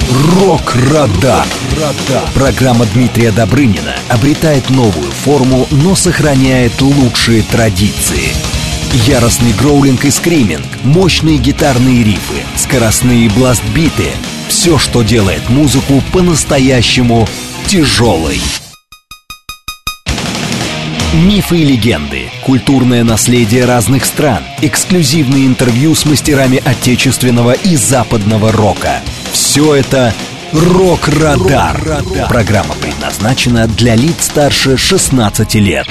Рок-Радар. Программа Дмитрия Добрынина обретает новую форму, но сохраняет лучшие традиции. Яростный гроулинг и скриминг, мощные гитарные рифы, скоростные бластбиты — все, что делает музыку по-настоящему тяжелой. Мифы и легенды, культурное наследие разных стран, эксклюзивные интервью с мастерами отечественного и западного рока. Все это «Рок-Радар». Программа предназначена для лиц старше 16 лет.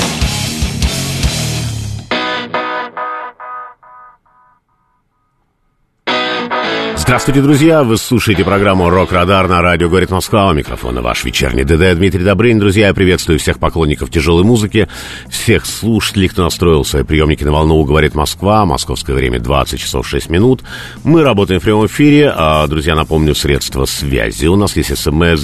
Здравствуйте, друзья! Вы слушаете программу «Рок-Радар» на радио «Говорит Москва». У микрофона ваш вечерний ДД Дмитрий Добрынин. Друзья, я приветствую всех поклонников тяжелой музыки, всех слушателей, кто настроил свои приемники на волну «Говорит Москва». Московское время 20 часов 6 минут. Мы работаем в прямом эфире. Друзья, напомню, средства связи. У нас есть СМС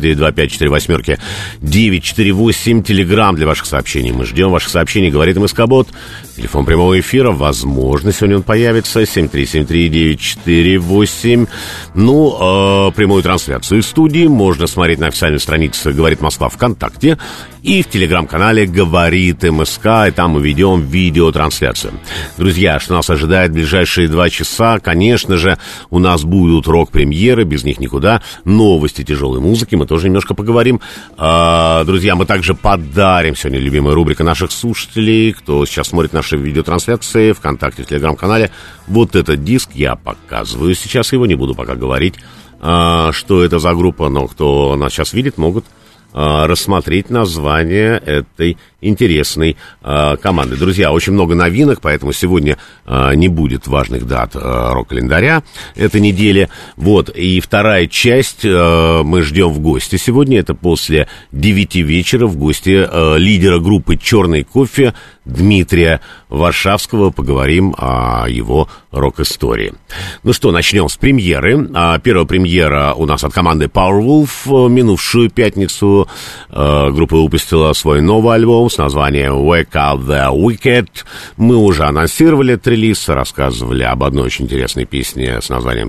925-48-948. Телеграм для ваших сообщений. Мы ждем ваших сообщений. Говорит МСК-бот. Телефон прямого эфира. Возможно, сегодня он появится. 7373948. Прямую трансляцию из студии можно смотреть на официальной странице «Говорит Москва» ВКонтакте и в телеграм-канале «Говорит МСК», и там мы ведем видеотрансляцию. Друзья, что нас ожидает в ближайшие 2 часа? Конечно же, у нас будут рок-премьеры, без них никуда. Новости тяжелой музыки, мы тоже немножко поговорим. Друзья, мы также подарим сегодня любимая рубрика наших слушателей, кто сейчас смотрит наши видеотрансляции ВКонтакте, в телеграм-канале. Вот этот диск я показываю сейчас, его не буду пока говорить, что это за группа, но кто нас сейчас видит, могут рассмотреть название этой интересной команды. Друзья, очень много новинок, поэтому сегодня не будет важных дат рок-календаря этой недели. Вот, и вторая часть мы ждем в гости сегодня. Это после 9 вечера в гости лидера группы «Черный кофе» Дмитрия Варшавского. Поговорим о его рок-истории. Ну что, начнем с премьеры. Первая премьера у нас от команды Powerwolf. Минувшую пятницу группа выпустила свой новый альбом с названием Wake Up the Wicked. Мы уже анонсировали этот релиз, рассказывали об одной очень интересной песне с названием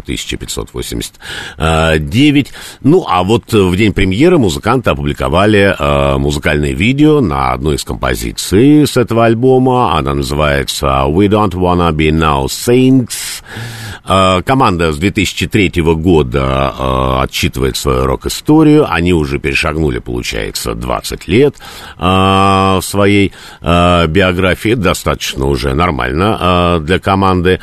1589. Ну, а вот в день премьеры музыканты опубликовали музыкальное видео на одну из композиций с этого альбома. Она называется We Don't Wanna Be No Saints. Команда с 2003 года отчитывает свою рок-историю. Они уже перешагнули, получается, 20 лет в своей биографии. Это достаточно уже нормально для команды.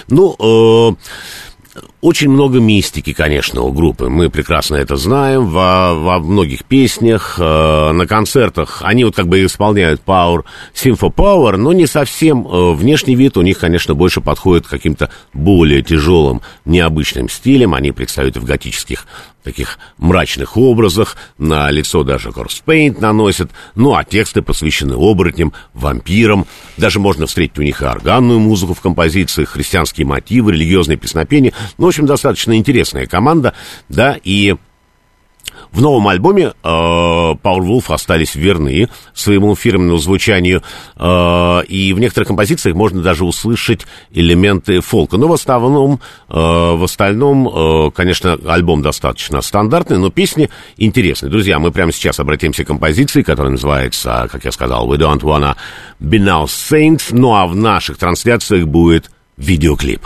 Очень много мистики, конечно, у группы. Мы прекрасно это знаем. Во многих песнях, на концертах они вот как бы исполняют Power, Sympho Power, но не совсем. Внешний вид у них, конечно, больше подходит к каким-то более тяжелым, необычным стилям. Они предстают в готических таких мрачных образах, на лицо даже corpse paint наносят, а тексты посвящены оборотням, вампирам, даже можно встретить у них и органную музыку в композициях, христианские мотивы, религиозные песнопения. В общем, достаточно интересная команда, да, и в новом альбоме Powerwolf остались верны своему фирменному звучанию, и в некоторых композициях можно даже услышать элементы фолка. Но в остальном, конечно, альбом достаточно стандартный, но песни интересные. Друзья, мы прямо сейчас обратимся к композиции, которая называется, как я сказал, We Don't Wanna Be No Saints. Ну а в наших трансляциях будет видеоклип.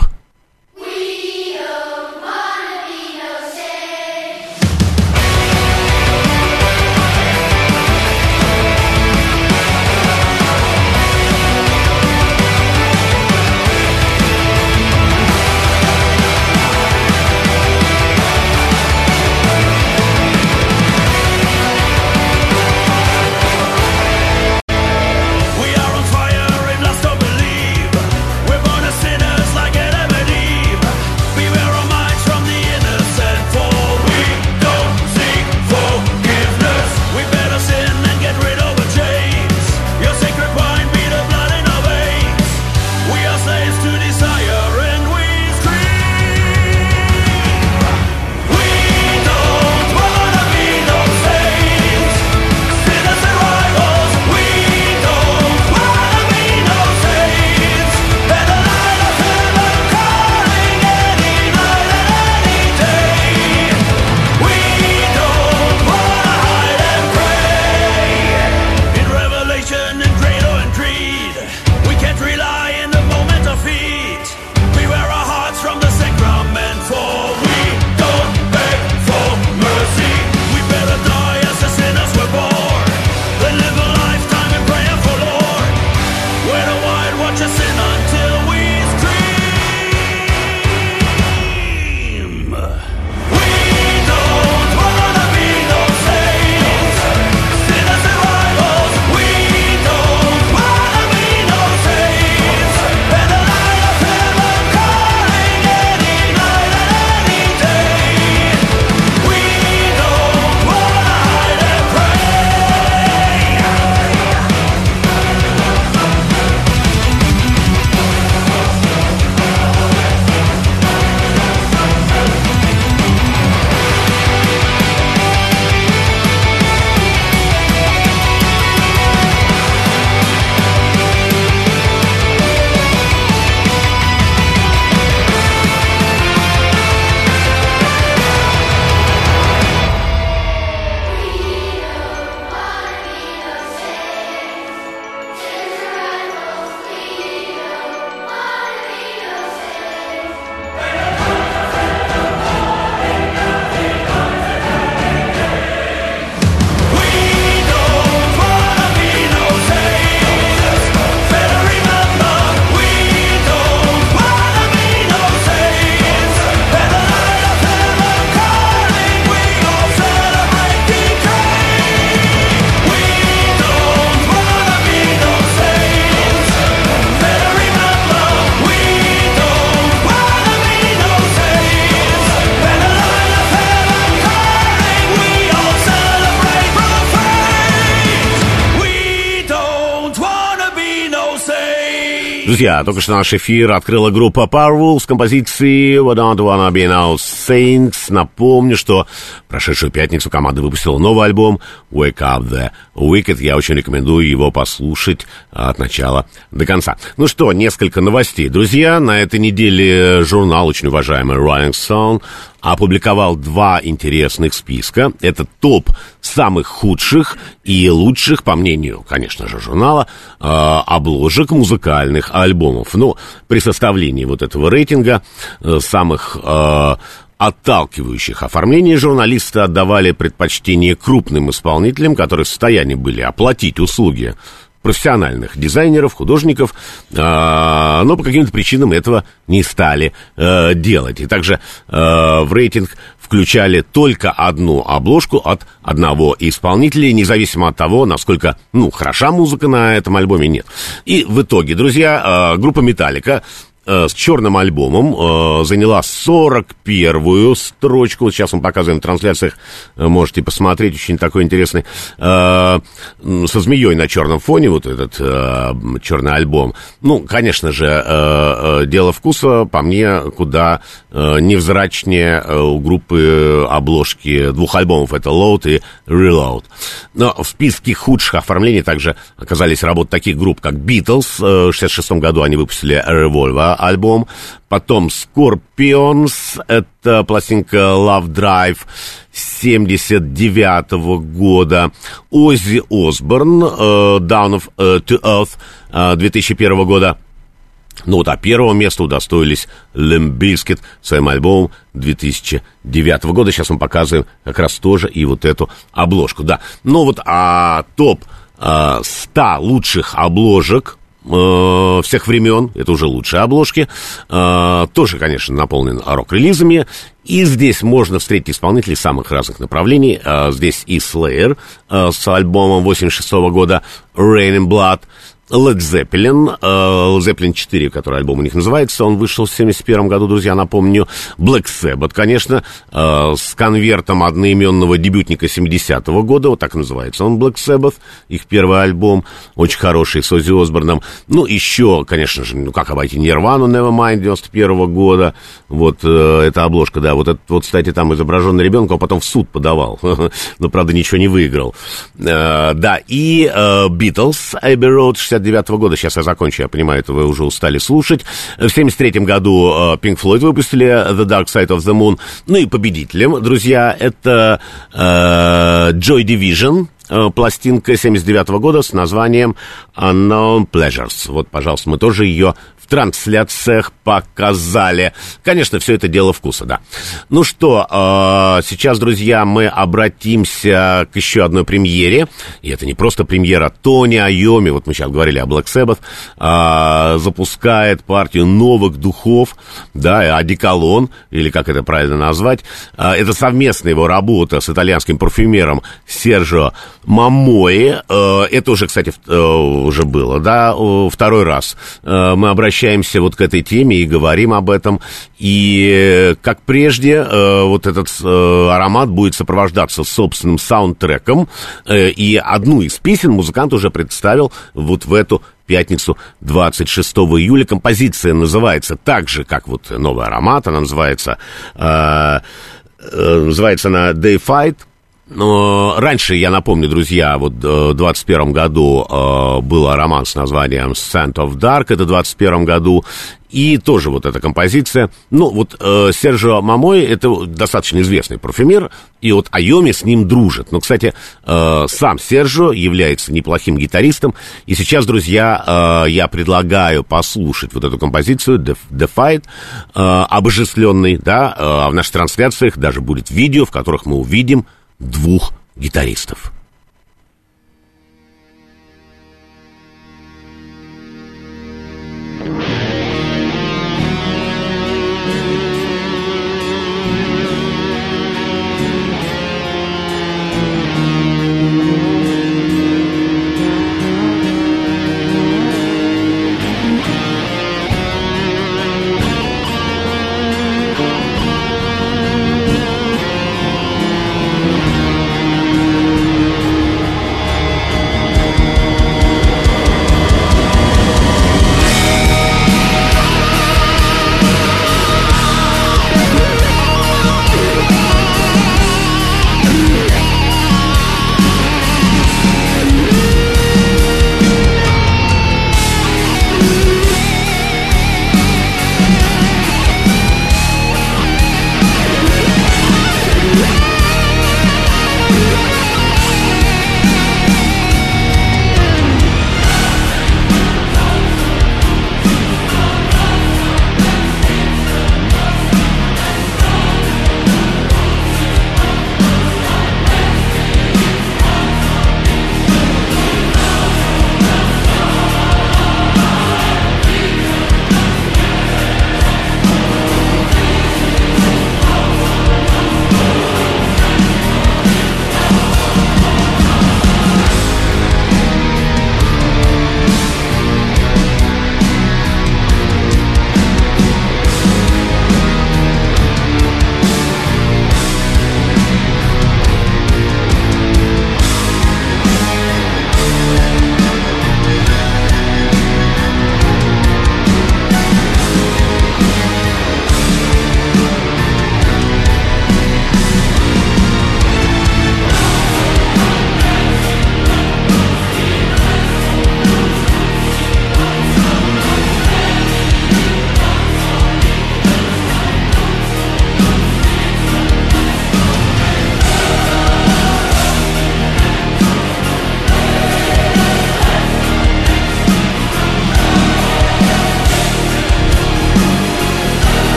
We are on fire and lost to believe. We're born as sinners like Adam Друзья, только что наш эфир открыла группа Powerwolf с композицией We Don't Wanna Be No Saints. Напомню, что в прошедшую пятницу команда выпустила новый альбом Wake Up The Wicked. Я очень рекомендую его послушать от начала до конца. Ну что, несколько новостей. Друзья, на этой неделе журнал, очень уважаемый Rolling Stone, опубликовал 2 интересных списка. Это топ самых худших и лучших, по мнению, конечно же, журнала, обложек музыкальных альбомов. Ну, при составлении вот этого рейтинга самых отталкивающих оформлений журналисты отдавали предпочтение крупным исполнителям, которые в состоянии были оплатить услуги профессиональных дизайнеров, художников, но по каким-то причинам этого не стали делать. И также в рейтинг включали только одну обложку от одного исполнителя, независимо от того, насколько, хороша музыка на этом альбоме, нет. И в итоге, друзья, группа Metallica с черным альбомом заняла 41-ю строчку. Вот сейчас мы показываем в трансляциях, можете посмотреть, очень такой интересный, со змеей на черном фоне, вот этот черный альбом. Ну, конечно же, дело вкуса, по мне, куда невзрачнее у группы обложки 2 альбомов, это Load и Reload. Но в списке худших оформлений также оказались работы таких групп, как Beatles. В 1966 году они выпустили Revolver альбом, потом Scorpions, это пластинка Love Drive 79 года, Оззи Осборн, Down to Earth 2001 года. Ну вот, а первого места удостоились Limp Bizkit своим альбомом 2009 года. Сейчас мы показываем как раз тоже и вот эту обложку, да. Ну вот, а топ 100 лучших обложек всех времен, это уже лучшие обложки, тоже, конечно, наполнен рок-релизами, и здесь можно встретить исполнителей самых разных направлений. Здесь и Slayer с альбомом 86 года Rain in Blood, Led Zeppelin 4, который альбом у них называется, он вышел в 71 году, друзья, напомню. Black Sabbath, конечно, с конвертом одноименного дебютника 70-го года, вот так называется он, Black Sabbath, их первый альбом, очень хороший, с Оззи Осборном. Ну, еще, конечно же, как обойти Nirvana, Nevermind 91-го года, вот эта обложка, да, вот, кстати, там изображенный ребенок, он потом в суд подавал, но, правда, ничего не выиграл. Да, и Beatles, Abbey Road 69-го года, сейчас я закончу, я понимаю, это вы уже устали слушать. В 73-м году Pink Floyd выпустили The Dark Side of the Moon. Ну и победителем, друзья, это Joy Division, пластинка 79-го года с названием Unknown Pleasures. Вот, пожалуйста, мы тоже ее в трансляциях показали. Конечно, все это дело вкуса, да. Ну что, сейчас, друзья, мы обратимся к еще одной премьере. И это не просто премьера. Тони Айоми, вот мы сейчас говорили о Black Sabbath, запускает партию новых духов, да, одеколон, или как это правильно назвать. Это совместная его работа с итальянским парфюмером Серджио Мамои. Это уже, кстати, уже было, да, второй раз. Мы обращаемся вот к этой теме и говорим об этом. И, как прежде, вот этот аромат будет сопровождаться собственным саундтреком. И одну из песен музыкант уже представил вот в эту пятницу, 26 июля. Композиция называется так же, как вот новый аромат. Она называется она Day Fight. Но раньше, я напомню, друзья, вот в 21 году был роман с названием Scent of Dark, это в 21 году, и тоже вот эта композиция. Ну, вот Серджио Мамои, это достаточно известный парфюмер, и вот Айоми с ним дружит. Но, кстати, сам Серджио является неплохим гитаристом, и сейчас, друзья, я предлагаю послушать вот эту композицию The Fight, обожествленный, да, а в наших трансляциях даже будет видео, в которых мы увидим 2 гитаристов.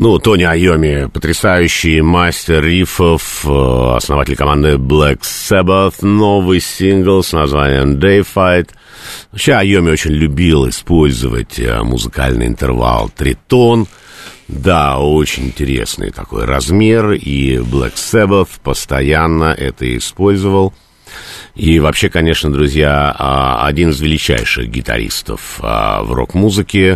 Ну, Тони Айоми, потрясающий мастер рифов, основатель команды Black Sabbath, новый сингл с названием Day Fight. Вообще Айоми очень любил использовать музыкальный интервал тритон. Да, очень интересный такой размер, и Black Sabbath постоянно это использовал. И вообще, конечно, друзья, один из величайших гитаристов в рок-музыке.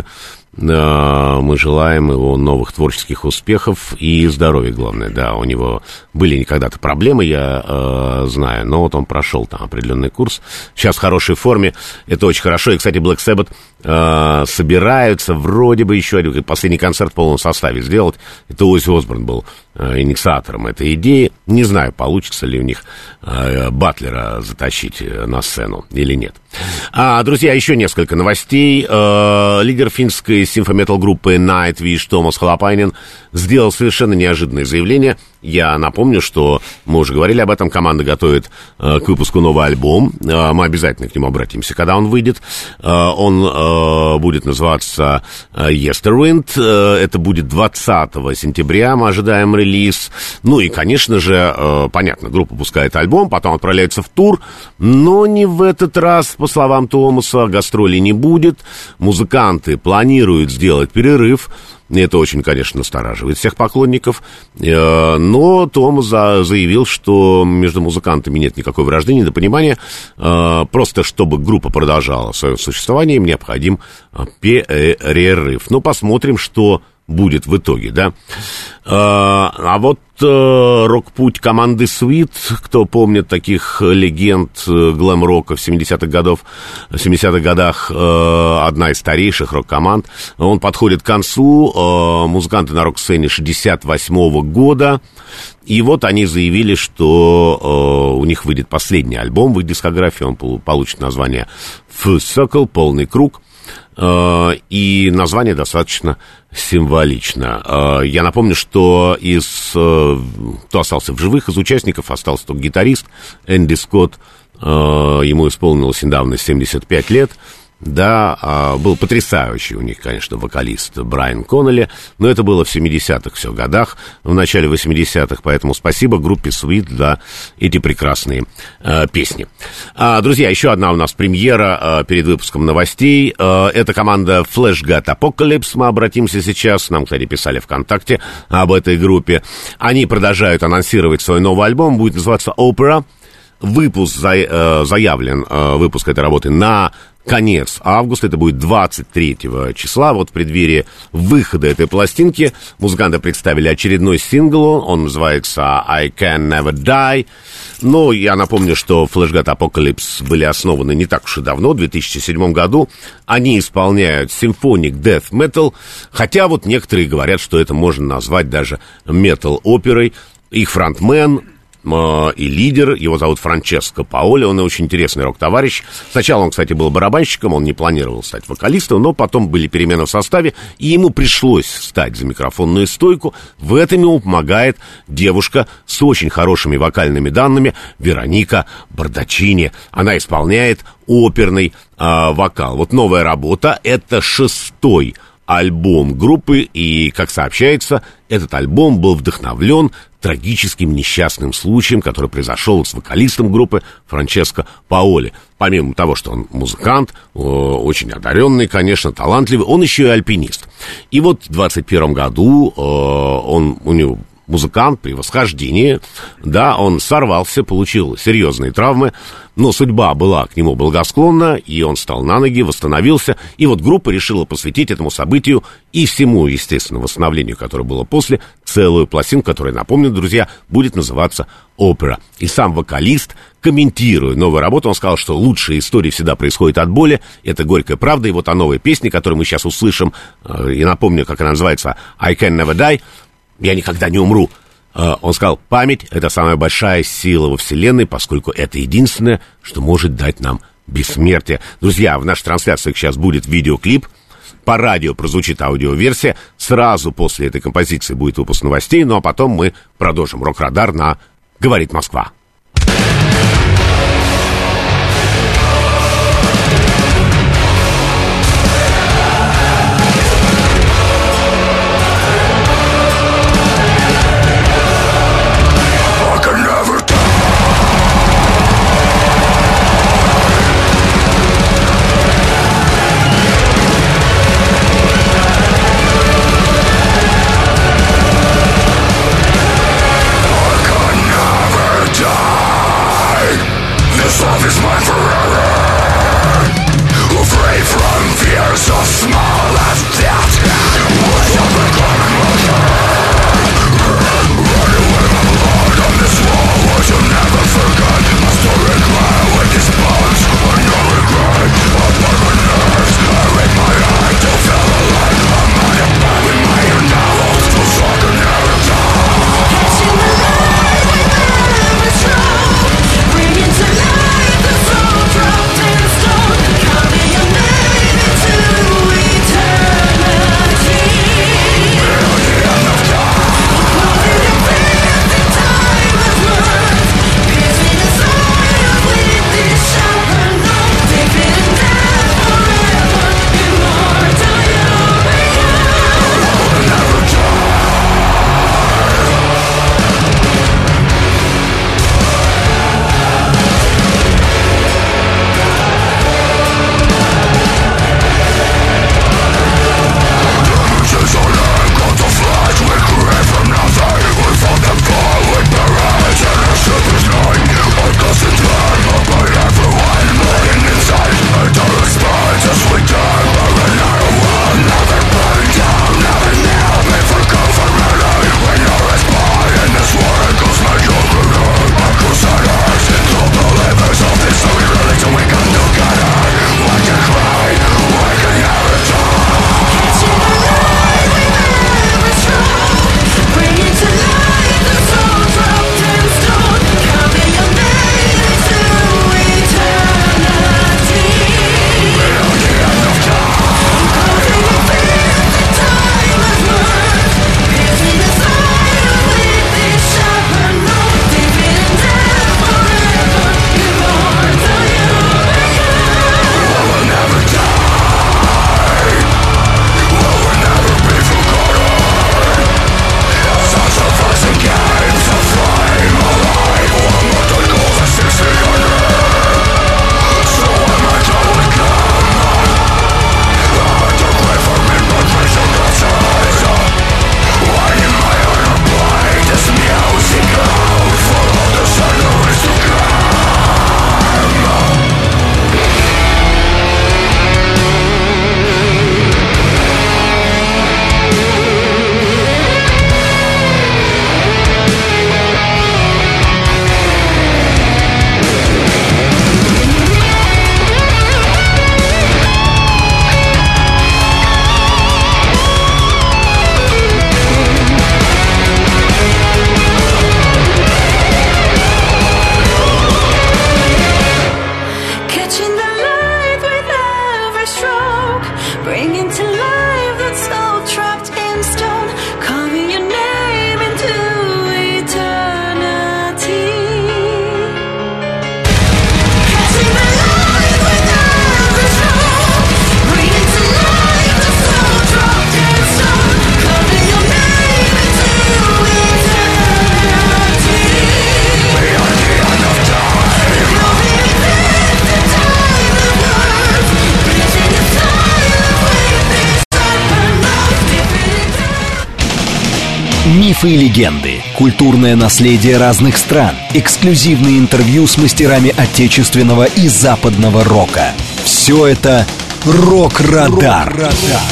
Мы желаем его новых творческих успехов и здоровья, главное. Да, у него были когда-то проблемы, я знаю, но вот он прошел там определенный курс. Сейчас в хорошей форме, это очень хорошо. И, кстати, Black Sabbath собираются вроде бы еще один последний концерт в полном составе сделать. Это Оззи Осборн был инициатором этой идеи. Не знаю, получится ли у них Батлера затащить на сцену или нет. Друзья, еще несколько новостей. Лидер финской симфометал-группы Nightwish Томас Халапайнен сделал совершенно неожиданное заявление. Я напомню, что мы уже говорили об этом. Команда готовит к выпуску новый альбом. Мы обязательно к нему обратимся, когда он выйдет. Он будет называться Yesterwind. Это будет 20 сентября. Мы ожидаем релиз. Ну и, конечно же, понятно, группа пускает альбом, потом отправляется в тур. Но не в этот раз, по словам Томаса, гастролей не будет. Музыканты планируют сделать перерыв. Это очень, конечно, настораживает всех поклонников. Но Том заявил, что между музыкантами нет никакой вражды, недопонимания. Просто чтобы группа продолжала свое существование, им необходим перерыв. Ну, посмотрим, что будет в итоге, да. А вот рок-путь команды Sweet, кто помнит таких легенд глэм-рока в 70-х годах, одна из старейших рок-команд, он подходит к концу. Музыканты на рок-сцене 68-го года, и вот они заявили, что у них выйдет последний альбом в их дискографии, он получит название Full Circle, полный круг. И название достаточно символично. Я напомню, что кто остался в живых, из участников остался только гитарист Энди Скотт. Ему исполнилось недавно 75 лет. Да, был потрясающий у них, конечно, вокалист Брайан Коннелли, но это было в 70-х все годах, в начале 80-х, поэтому спасибо группе Sweet за эти прекрасные песни. Друзья, еще одна у нас премьера перед выпуском новостей. Это команда Flash God Apocalypse, мы обратимся сейчас, нам, кстати, писали ВКонтакте об этой группе. Они продолжают анонсировать свой новый альбом, будет называться Opera. Выпуск заявлен, выпуск этой работы на конец августа, это будет 23 числа, вот в преддверии выхода этой пластинки музыканты представили очередной сингл, он называется I Can Never Die. Но я напомню, что Flash God Apocalypse были основаны не так уж и давно, в 2007 году. Они исполняют симфоник Death Metal, хотя вот некоторые говорят, что это можно назвать даже метал-оперой. Их фронтмен и лидер, его зовут Франческо Паоли, он очень интересный рок-товарищ. Сначала он, кстати, был барабанщиком, он не планировал стать вокалистом, но потом были перемены в составе, и ему пришлось встать за микрофонную стойку. В этом ему помогает девушка с очень хорошими вокальными данными, Вероника Бардачини. Она исполняет оперный вокал. Вот новая работа, это 6-й альбом группы, и, как сообщается, этот альбом был вдохновлен трагическим несчастным случаем, который произошел с вокалистом группы Франческо Паоли. Помимо того, что он музыкант, очень одаренный, конечно, талантливый, он еще и альпинист. И вот в 2021 году у него музыкант при восхождении, да, он сорвался, получил серьезные травмы, но судьба была к нему благосклонна, и он встал на ноги, восстановился, и вот группа решила посвятить этому событию и всему, естественно, восстановлению, которое было после, целую пластинку, которая, напомню, друзья, будет называться «Опера». И сам вокалист, комментируя новую работу, он сказал, что лучшие истории всегда происходят от боли, это горькая правда, и вот о новой песне, которую мы сейчас услышим, и напомню, как она называется, «I Can Never Die», «Я никогда не умру». Он сказал, память — это самая большая сила во Вселенной, поскольку это единственное, что может дать нам бессмертие. Друзья, в нашей трансляции сейчас будет видеоклип, по радио прозвучит аудиоверсия, сразу после этой композиции будет выпуск новостей, ну а потом мы продолжим «Рок-радар» на «Говорит Москва». Мифы и легенды, культурное наследие разных стран, эксклюзивные интервью с мастерами отечественного и западного рока. Все это «Рок-Радар».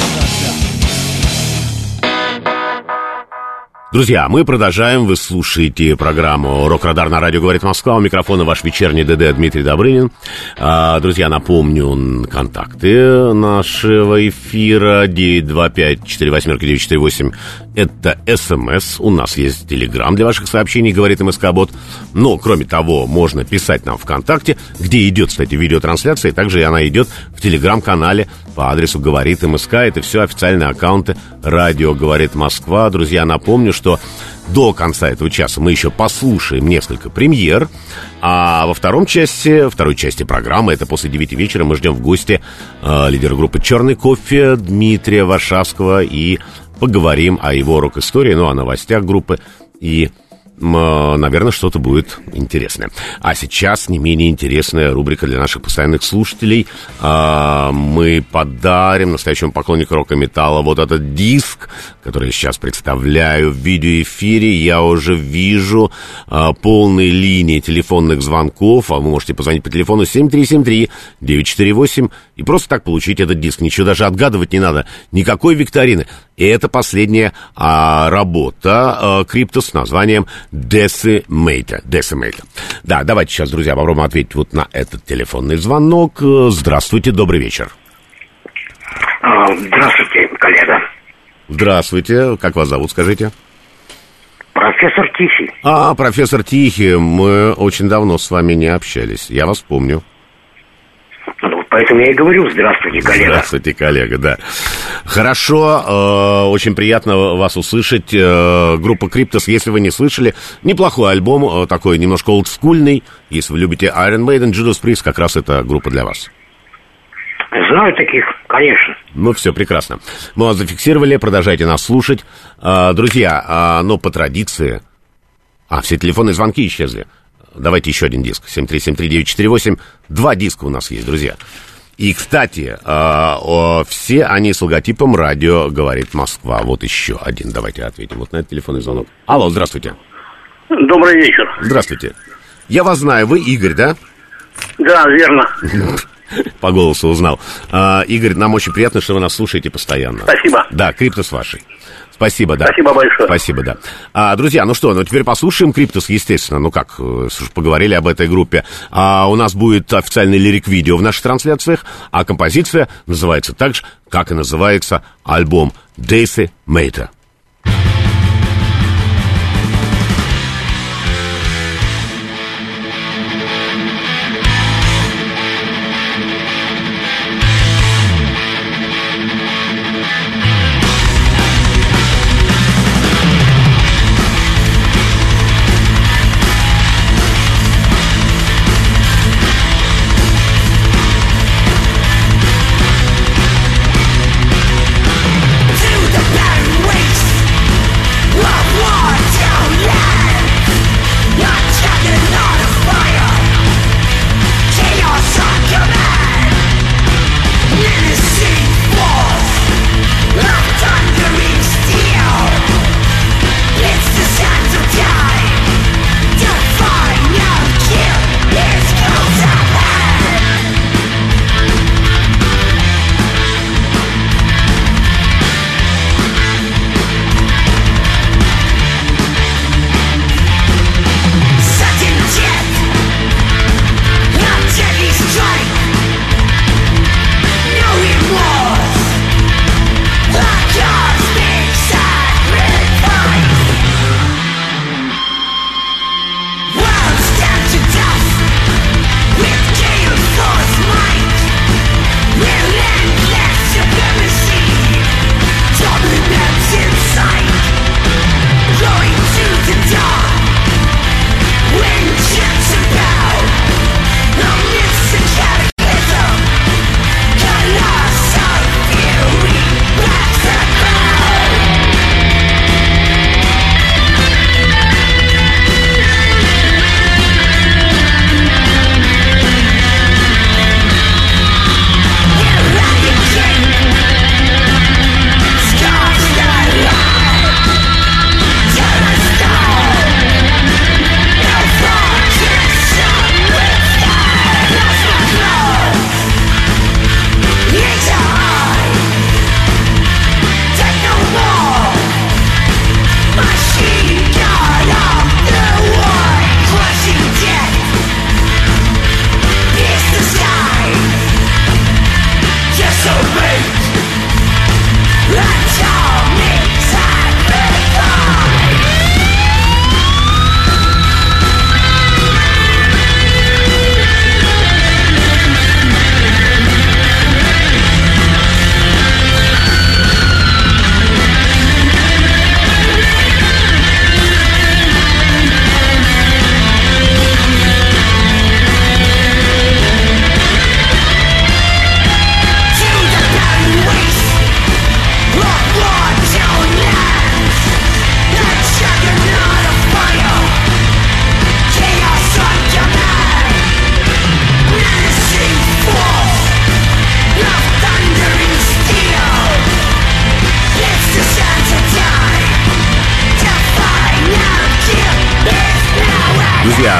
Друзья, мы продолжаем. Вы слушаете программу «Рок-Радар» на радио «Говорит Москва». У микрофона ваш вечерний ДД Дмитрий Добрынин. Друзья, напомню контакты нашего эфира. 925-48-948. Это СМС. У нас есть Телеграм для ваших сообщений, говорит МСК-бот. Но, кроме того, можно писать нам ВКонтакте, где идет, кстати, видеотрансляция. И также она идет в Телеграм-канале по адресу «Говорит МСК». Это все официальные аккаунты «Радио Говорит Москва». Друзья, напомню, что до конца этого часа мы еще послушаем несколько премьер. А во второй части программы, это после 9 вечера, мы ждем в гости лидера группы «Черный кофе» Дмитрия Варшавского и поговорим о его рок-истории, о новостях группы и наверное, что-то будет интересное. А сейчас не менее интересная рубрика для наших постоянных слушателей. Мы подарим настоящему поклоннику рока-металла вот этот диск, который я сейчас представляю в видеоэфире. Я уже вижу полные линии телефонных звонков. А вы можете позвонить по телефону 7373-948 и просто так получить этот диск. Ничего даже отгадывать не надо. Никакой викторины. И это последняя работа Cryptos с названием Decimator. Да, давайте сейчас, друзья, попробуем ответить вот на этот телефонный звонок. Здравствуйте, добрый вечер. Здравствуйте, коллега. Здравствуйте, как вас зовут, скажите? Профессор Тихий. Профессор Тихий, мы очень давно с вами не общались, я вас помню. Поэтому я и говорю, здравствуйте, коллега. Здравствуйте, коллега, да. Хорошо, очень приятно вас услышать. Группа Cryptos, если вы не слышали, неплохой альбом, такой немножко олдскульный. Если вы любите Iron Maiden, Judas Priest, как раз эта группа для вас. Знаю таких, конечно. Ну, все, прекрасно. Мы вас зафиксировали, продолжайте нас слушать. Друзья, но по традиции... все телефонные звонки исчезли. Давайте еще один диск. 7373948. 2 диска у нас есть, друзья. И, кстати, все они с логотипом «Радио говорит Москва». Вот еще один. Давайте ответим вот на этот телефонный звонок. Алло, здравствуйте. Добрый вечер. Здравствуйте. Я вас знаю. Вы Игорь, да? Да, верно. По голосу узнал. Игорь, нам очень приятно, что вы нас слушаете постоянно. Спасибо. Да, Cryptos вашей. Спасибо, да. Спасибо большое. Спасибо, да. Друзья, теперь послушаем Cryptos, естественно. Поговорили об этой группе. У нас будет официальный лирик-видео в наших трансляциях, а композиция называется так же, как и называется альбом Decimator. To the barren waste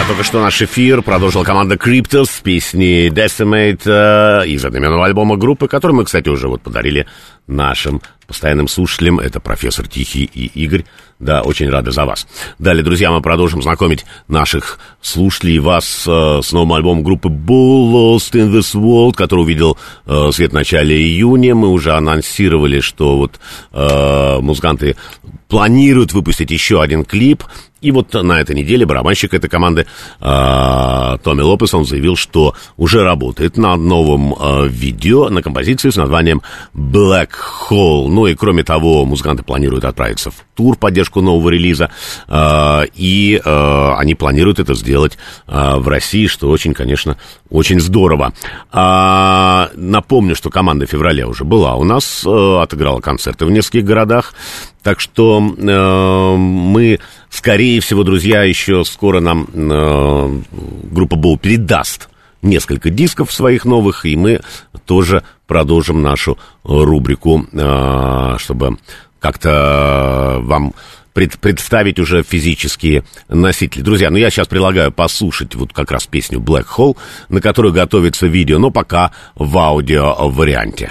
только что наш эфир продолжила команда Cryptos с песней Decimate из одноименного альбома группы, который мы, кстати, уже вот подарили нашим постоянным слушателям. Это профессор Тихий и Игорь. Да, очень рады за вас. Далее, друзья, мы продолжим знакомить наших слушателей, вас с новым альбомом группы Bull, Lost in This World, который увидел свет в начале июня. Мы уже анонсировали, что вот музыканты планируют выпустить еще один клип. И вот на этой неделе барабанщик этой команды Томми Лопес, он заявил, что уже работает над новым видео на композиции с названием Black Hole. Ну и кроме того, музыканты планируют отправиться в тур в поддержку нового релиза, и они планируют это сделать в России, что очень, конечно, очень здорово. Напомню, что команда в феврале уже была у нас, отыграла концерты в нескольких городах, так что мы, скорее всего, друзья, еще скоро нам группа Bull передаст несколько дисков своих новых, и мы тоже продолжим нашу рубрику, чтобы как-то вам представить уже физические носители. Друзья, ну я сейчас предлагаю послушать вот как раз песню Black Hole, на которую готовится видео, но пока в аудио-варианте.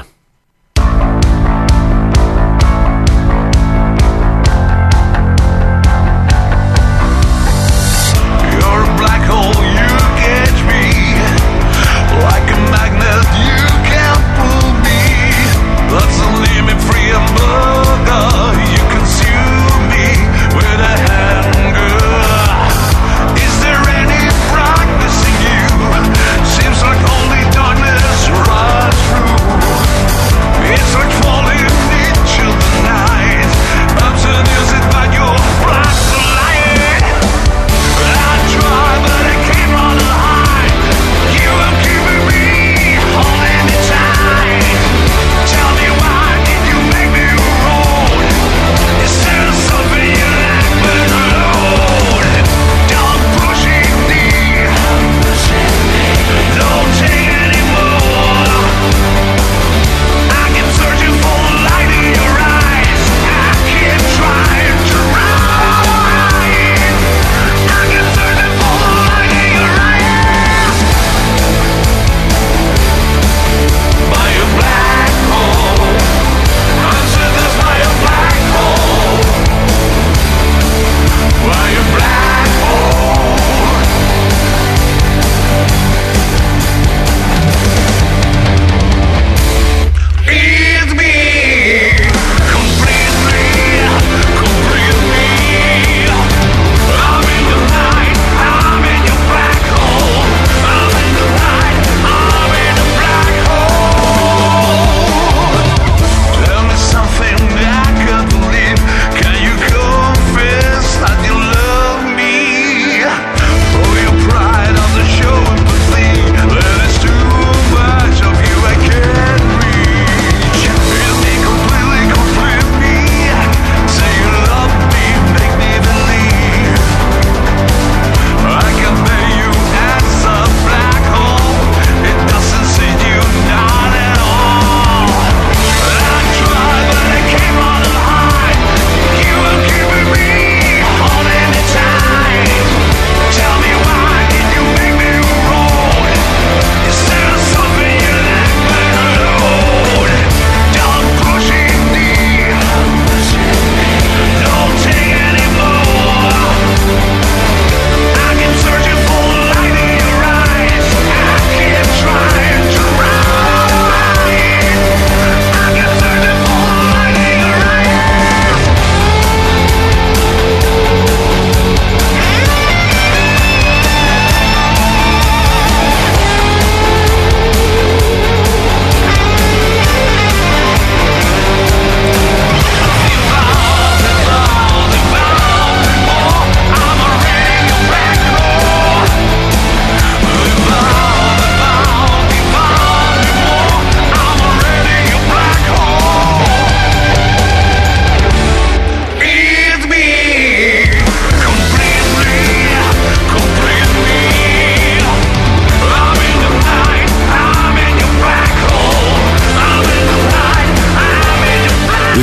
Seems like only darkness runs through.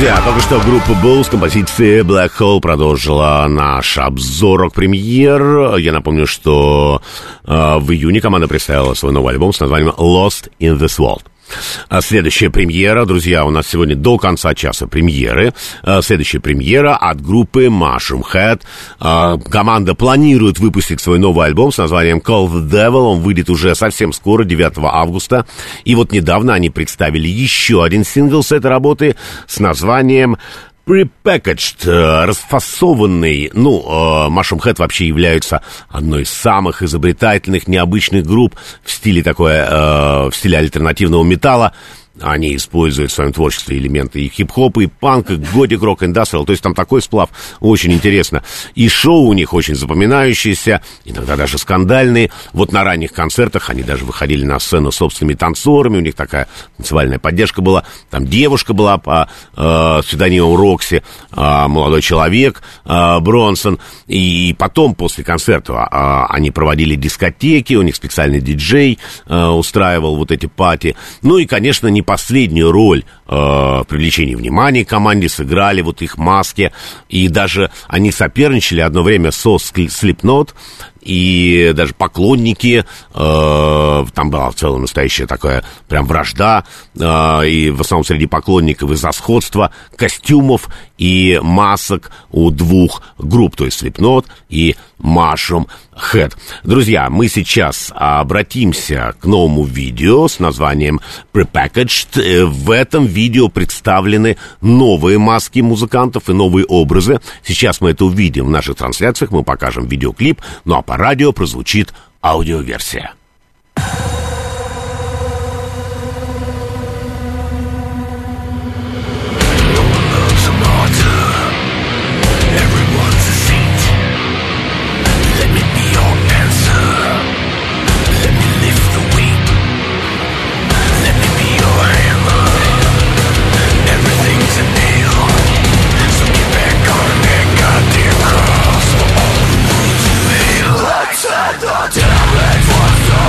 Друзья, только что группа Bow с композицией Black Hole продолжила наш обзор рок-премьер. Я напомню, что в июне команда представила свой новый альбом с названием Lost in this World. Следующая премьера, друзья, у нас сегодня до конца часа премьеры. Следующая премьера от группы Mushroom Head. Команда планирует выпустить свой новый альбом с названием Call the Devil. Он выйдет уже совсем скоро, 9 августа. И вот недавно они представили еще один сингл с этой работы с названием Prepackaged, расфасованный. Mushroom Head вообще являются одной из самых изобретательных, необычных групп в стиле в стиле альтернативного металла. Они используют в своем творчестве элементы и хип-хопа, и панка, готик, рок, индастриал. То есть там такой сплав, очень интересно. И шоу у них очень запоминающиеся, иногда даже скандальные. Вот на ранних концертах они даже выходили на сцену с собственными танцорами. У них такая танцевальная поддержка была. Там девушка была по псевдониму Рокси, молодой человек Бронсон. И потом, после концерта, они проводили дискотеки. У них специальный диджей устраивал вот эти пати. Ну и, конечно, не последнюю роль в привлечении внимания команде сыграли вот их маски. И даже они соперничали одно время со Slipknot. И даже поклонники, там была в целом настоящая такая прям вражда, и в основном среди поклонников из-за сходства костюмов и масок у двух групп, то есть Slipknot и Mushroom Head. Друзья, мы сейчас обратимся к новому видео с названием Prepackaged. В этом видео представлены новые маски музыкантов и новые образы. Сейчас мы это увидим в наших трансляциях, мы покажем видеоклип, ну а по радио прозвучит аудиоверсия. Damn it, what's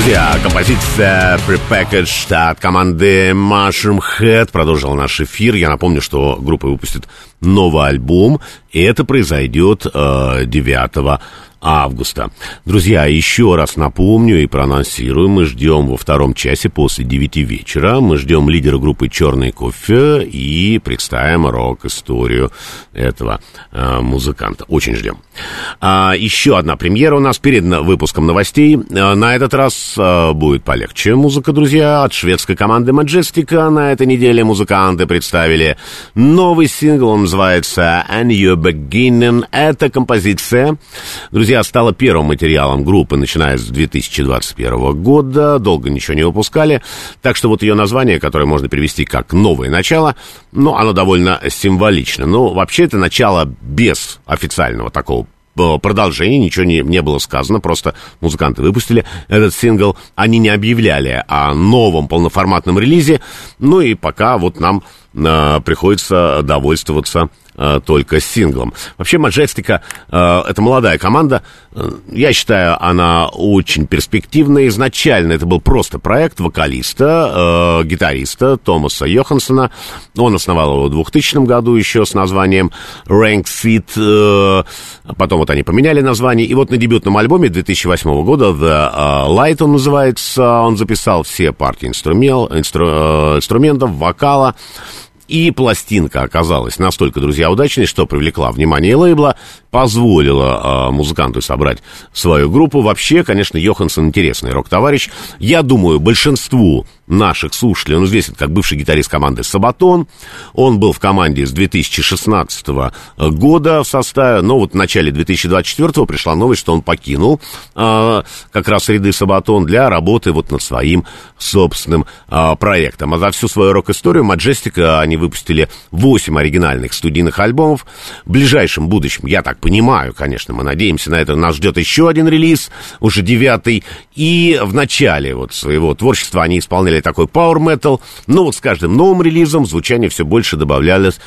Друзья, композиция Prepackaged от команды Mushroom Head продолжила наш эфир. Я напомню, что группа выпустит новый альбом, и это произойдет 9 августа. Друзья, еще раз напомню и проанонсирую, мы ждем во втором часе после 9 вечера, мы ждем лидера группы «Черный кофе» и представим рок-историю этого музыканта. Очень ждем. Еще одна премьера у нас перед выпуском новостей. На этот раз будет полегче музыка, друзья, от шведской команды Majestica. На этой неделе музыканты представили новый сингл, он называется A New Beginning. Эта композиция, друзья, стала первым материалом группы, начиная с 2021 года. Долго ничего не выпускали. Так что вот ее название, которое можно перевести как «Новое начало», но оно довольно символично. Но вообще это начало без официального такого продолжения, ничего не было сказано, просто музыканты выпустили этот сингл, они не объявляли о новом полноформатном релизе, ну и пока вот нам приходится довольствоваться только синглом. Вообще, Majestica это молодая команда. Я считаю, она очень перспективная. Изначально это был просто проект вокалиста, гитариста Томаса Йоханссона. Он основал его в 2000 году еще с названием Rank Seed. Потом вот они поменяли название. И вот на дебютном альбоме 2008 года The Light он называется. Он записал все партии инструментов, вокала. И пластинка оказалась настолько, друзья, удачной, что привлекла внимание лейбла, позволила музыканту собрать свою группу. Вообще, конечно, Йоханссон интересный рок-товарищ. Я думаю, большинству наших слушателей он известен как бывший гитарист команды Sabaton. Он был в команде с 2016 года в составе, но вот в начале 2024 пришла новость, что он покинул как раз ряды Sabaton для работы вот над своим собственным проектом. А за всю свою рок-историю Majestica они выпустили 8 оригинальных студийных альбомов. В ближайшем будущем, я так понимаю, конечно, мы надеемся на это, нас ждет еще один релиз, уже 9-й. И в начале вот своего творчества они исполняли такой power metal, но вот с каждым новым релизом звучание все больше добавлялось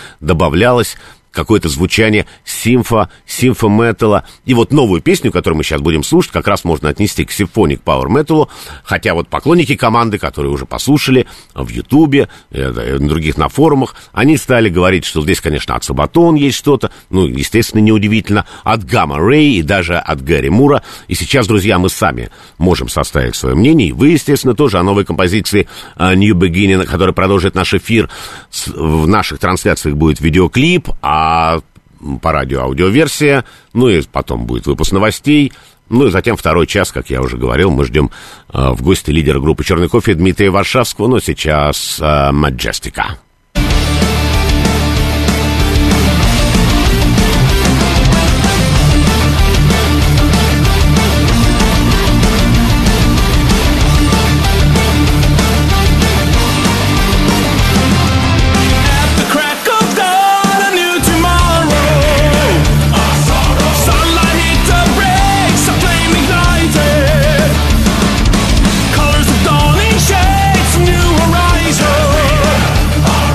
какое-то звучание симфо-металла. И вот новую песню, которую мы сейчас будем слушать, как раз можно отнести к симфоник Power Metal, хотя вот поклонники команды, которые уже послушали в Ютубе, на других на форумах, они стали говорить, что здесь, конечно, от Sabaton есть что-то, ну, естественно, неудивительно, от Gamma Ray и даже от Гэри Мура. И сейчас, друзья, мы сами можем составить свое мнение, и вы, естественно, тоже о новой композиции New Beginning, которая продолжит наш эфир. В наших трансляциях будет видеоклип, а по радио аудиоверсия, ну и потом будет выпуск новостей, ну и затем второй час, как я уже говорил, мы ждем в гости лидера группы «Черный кофе» Дмитрия Варшавского, но сейчас Majestica. Colors of dawning shades, new horizon.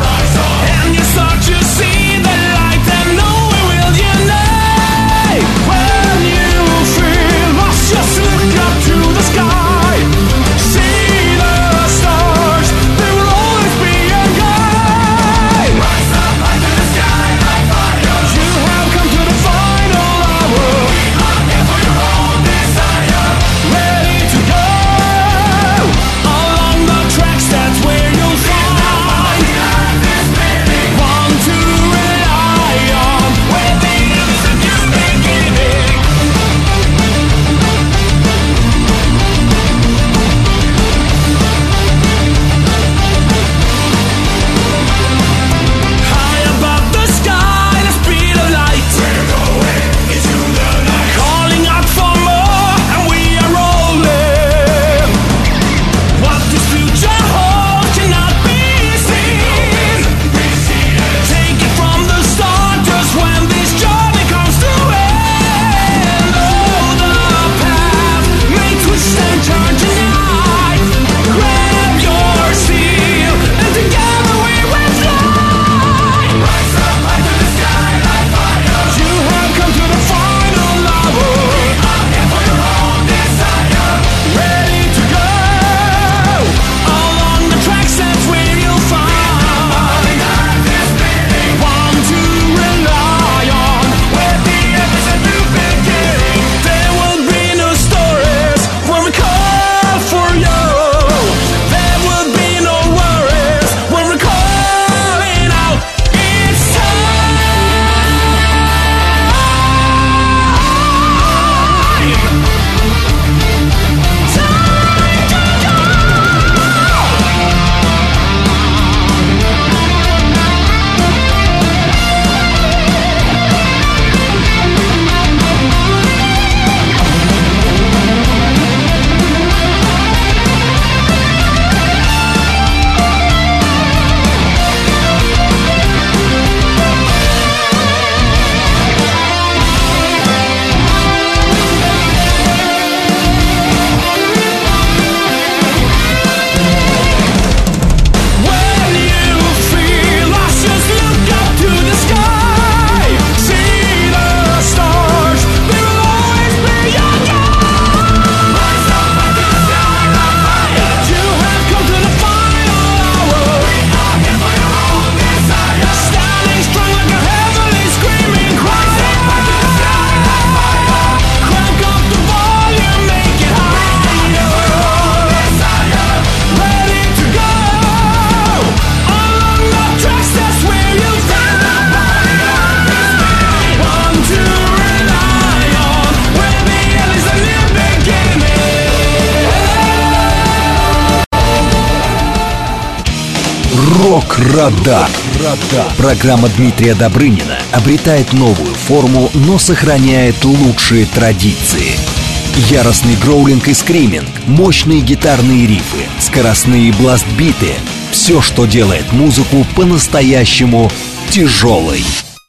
Рок-Радар. Программа Дмитрия Добрынина обретает новую форму, но сохраняет лучшие традиции. Яростный гроулинг и скриминг, мощные гитарные рифы, скоростные бласт-биты — все, что делает музыку по-настоящему тяжелой.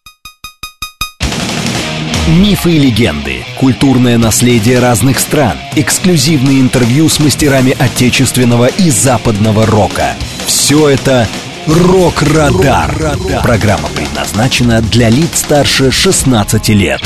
Мифы и легенды, культурное наследие разных стран, эксклюзивные интервью с мастерами отечественного и западного рока. Все это «Рок-Радар». Программа предназначена для лиц старше 16 лет.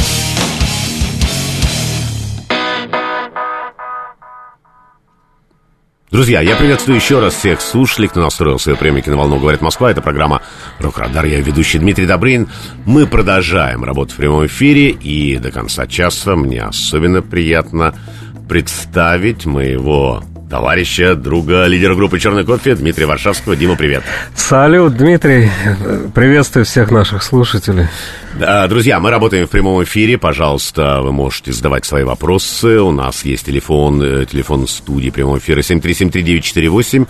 Друзья, я приветствую еще раз всех слушателей, кто настроил свои приемники на волну «Говорит Москва». Это программа «Рок-Радар». Я ведущий Дмитрий Добрынин. Мы продолжаем работу в прямом эфире. И до конца часа мне особенно приятно представить моего товарища, друга, лидера группы «Черный кофе» Дмитрия Варшавского. Дима, привет. Салют, Дмитрий. Приветствую всех наших слушателей. Друзья, мы работаем в прямом эфире. Пожалуйста, вы можете задавать свои вопросы. У нас есть телефон студии прямого эфира 7373948,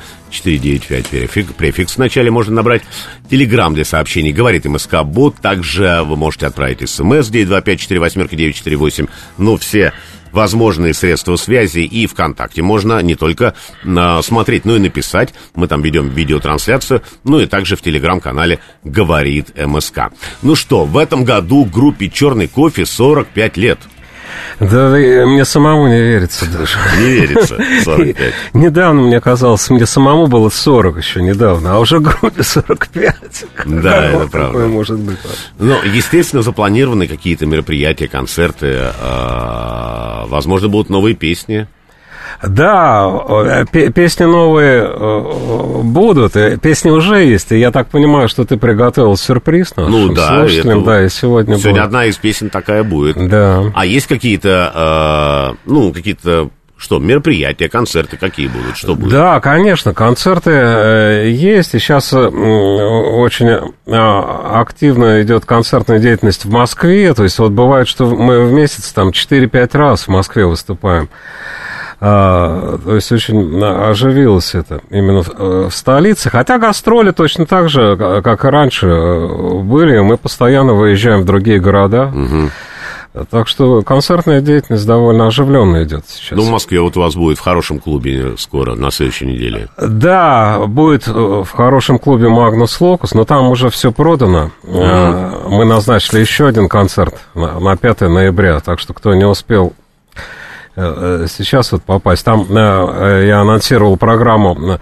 495 префикс в начале можно набрать. Телеграм для сообщений «Говорит МСК-бот». Также вы можете отправить смс 925-48-948. Ну, все возможные средства связи, и ВКонтакте можно не только смотреть, но и написать. Мы там ведем видеотрансляцию, ну и также в телеграм-канале «Говорит МСК». Ну что, в этом году группе «Черный кофе» 45 лет. Да, мне самому не верится даже. Не верится, 45. Недавно мне казалось, мне самому было 40 еще недавно, а уже группе 45. Да, это правда. Такое может быть. Ну, естественно, запланированы какие-то мероприятия, концерты. Возможно, будут новые песни. Да, песни новые будут, песни уже есть, и я так понимаю, что ты приготовил сюрприз нашим слушателям. Да, и сегодня одна из песен такая будет. Да. А есть какие-то, мероприятия, концерты какие будут, что будет? Да, конечно, концерты есть, и сейчас очень активно идет концертная деятельность в Москве, то есть вот бывает, что мы в месяц там 4-5 раз в Москве выступаем. То есть очень оживилось это именно в столице. Хотя гастроли точно так же, как и раньше были. Мы постоянно выезжаем в другие города. Угу. Так что концертная деятельность довольно оживленно идет сейчас. Ну, в Москве вот у вас будет в хорошем клубе скоро, на следующей неделе. Да, будет в хорошем клубе «Магнус Локус», но там уже все продано. Мы назначили еще один концерт на 5 ноября. Так что кто не успел сейчас вот попасть. Там я анонсировал программу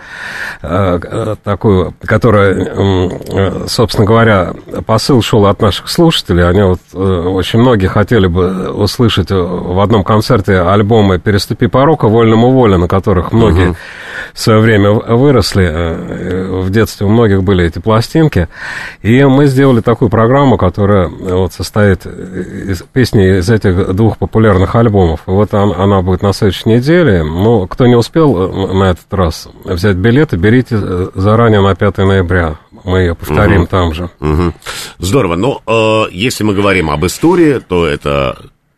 такую, которая, собственно говоря, посыл шел от наших слушателей. Они вот очень многие хотели бы услышать в одном концерте альбомы «Переступи порог» и «Вольному воля», на которых многие в свое время выросли. В детстве у многих были эти пластинки. И мы сделали такую программу, которая вот состоит из песни из этих двух популярных альбомов. И вот она будет на следующей неделе. Но кто не успел на этот раз взять билеты, берите заранее на 5 ноября. Мы ее повторим там же. Здорово. Но если мы говорим об истории, то это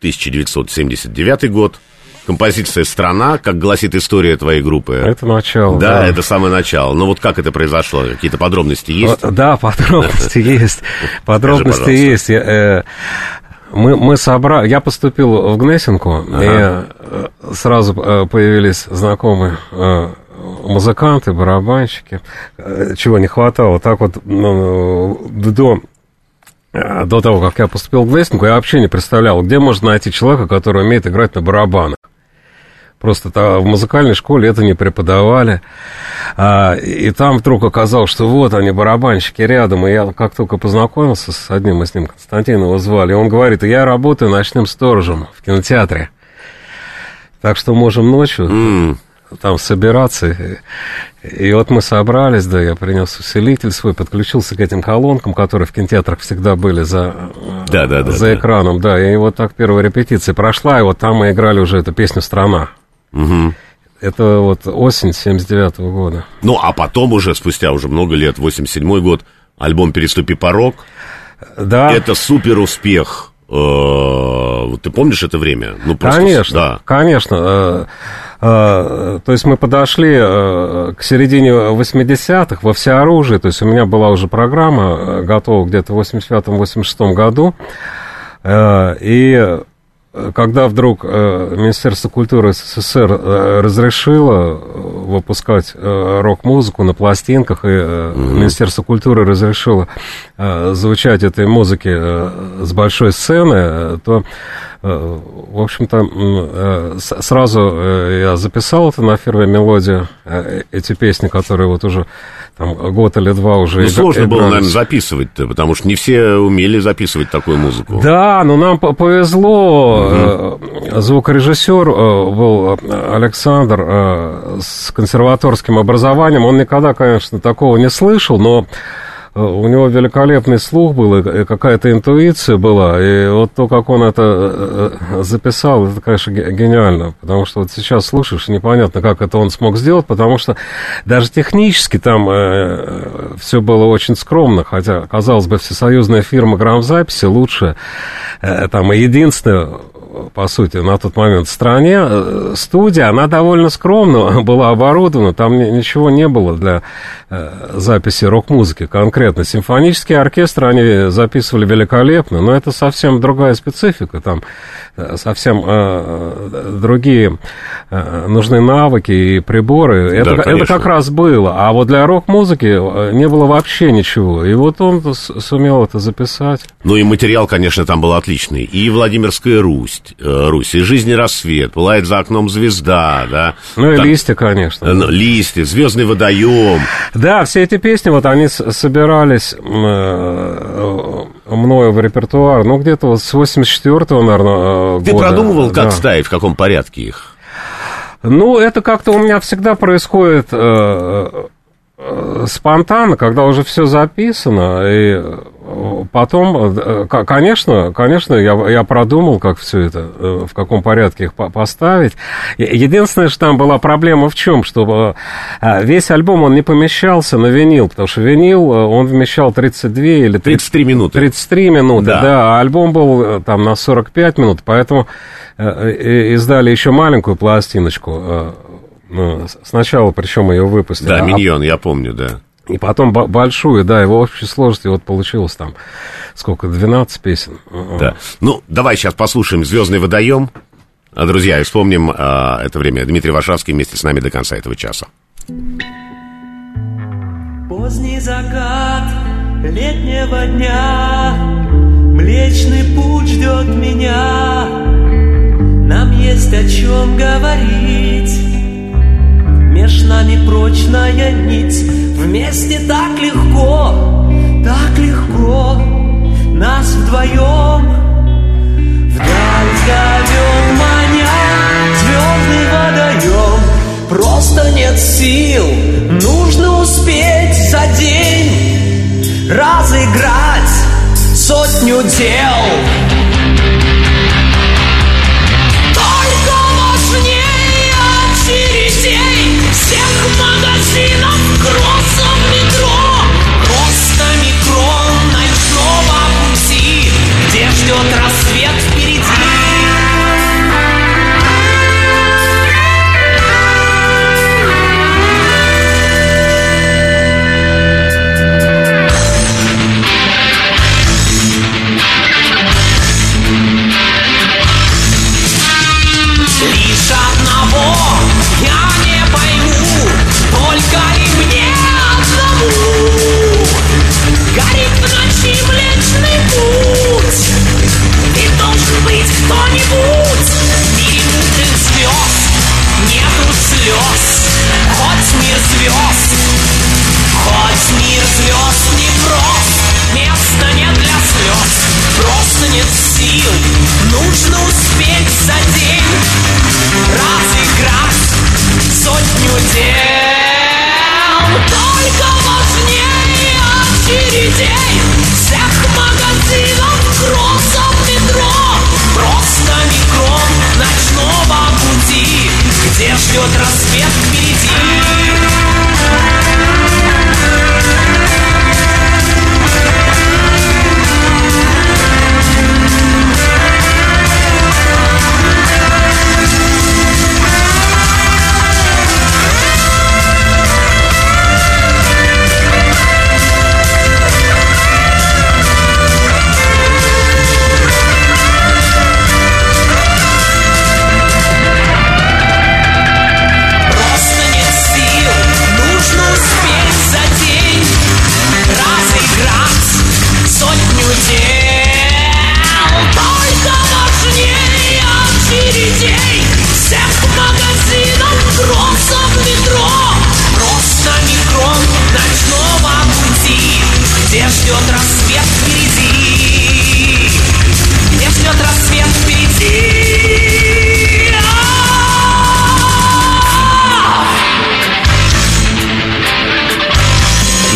1979 год. Композиция «Страна», как гласит история твоей группы. Это начало. Да, это самое начало. Но вот как это произошло? Какие-то подробности есть? Да, подробности есть. Подробности есть. Мы собрали... Я поступил в Гнесинку, и сразу появились знакомые музыканты, барабанщики. Чего не хватало. Так вот, до того, как я поступил в Гнесинку, я вообще не представлял, где можно найти человека, который умеет играть на барабанах. Просто в музыкальной школе это не преподавали. И там вдруг оказалось, что вот они, барабанщики, рядом. И я как только познакомился с одним из ним, Константин его звали, и он говорит: я работаю ночным сторожем в кинотеатре. Так что можем ночью там собираться. И вот мы собрались, да, я принес усилитель свой, подключился к этим колонкам, которые в кинотеатрах всегда были за экраном, да. И вот так первая репетиция прошла, и вот там мы играли уже эту песню «Страна». Это вот осень 79-го года. Ну, а потом уже, спустя уже много лет, 87-й год, альбом «Переступи порог». Да. Это супер успех. Ты помнишь это время? Ну, просто, конечно, да. Конечно. То есть мы подошли к середине 80-х во всеоружии, то есть у меня была уже программа готова где-то в 85-86 году, и когда вдруг Министерство культуры СССР разрешило выпускать рок-музыку на пластинках, и Министерство культуры разрешило звучать этой музыке с большой сцены, то, в общем-то, сразу я записал это на «Первой мелодии», эти песни, которые вот уже там год или два уже сложно было, наверное, записывать-то, потому что не все умели записывать такую музыку. Да, но нам повезло. Звукорежиссер был Александр с консерваторским образованием. Он никогда, конечно, такого не слышал, но у него великолепный слух был, и какая-то интуиция была, и вот то, как он это записал, это, конечно, гениально, потому что вот сейчас слушаешь, непонятно, как это он смог сделать, потому что даже технически там все было очень скромно, хотя, казалось бы, всесоюзная фирма грамзаписи лучшая, там, и единственная, по сути, на тот момент в стране, студия, она довольно скромно была оборудована, там ничего не было для записи рок-музыки конкретно. Симфонические оркестры они записывали великолепно, но это совсем другая специфика, там совсем другие нужны навыки и приборы. Это как раз было, а вот для рок-музыки не было вообще ничего, и вот он сумел это записать. Ну и материал, конечно, там был отличный, и Владимирская Русь, и «Жизнь и рассвет», «Пылает за окном звезда», да. Ну и там, «Листья», конечно. «Листья», «Звездный водоем». Да, все эти песни, вот они собирались мною в репертуар, ну, где-то вот с 84-го, наверное, года. Ты продумывал, как ставить, в каком порядке их? Ну, это как-то у меня всегда происходит спонтанно, когда уже все записано, и потом, конечно, я продумал, как все это, в каком порядке их поставить. Единственное, что там была проблема в чем, что весь альбом, он не помещался на винил, потому что винил, он вмещал 32 или 33 минуты. 33 минуты, да, а альбом был там на 45 минут, поэтому издали еще маленькую пластиночку. Ну, сначала, причем ее выпустили. Да, «Миньон», я помню, да. И потом большую, да, его в общей сложности вот получилось там, сколько, 12 песен. Да. Ну, давай сейчас послушаем «Звездный водоем». Друзья, и вспомним это время. Дмитрий Варшавский вместе с нами до конца этого часа. Поздний закат летнего дня, Млечный путь ждет меня. Нам есть о чем говорить, меж нами прочная нить. Вместе так легко, нас вдвоем. Вдаль зовет маня звездный водоем. Просто нет сил, нужно успеть за день разыграть сотню дел. Только важнее очередей всех магазинов, кроссов, метро. Просто микрон ночного пути, где ждет рассвет впереди. Лишь одного я не пойму, только и мне одному. Горит в ночи Млечный путь, и должен быть кто-нибудь. В мире мудрых звезд нету слез, хоть мир звезд непрост. Места нет для слез, просто нет сил, нужно успеть за день разыграть сотню дел. Только важнее очередей всех магазинов, кроссов, метро. Просто микрон ночного пути, где ждет рассвет впереди.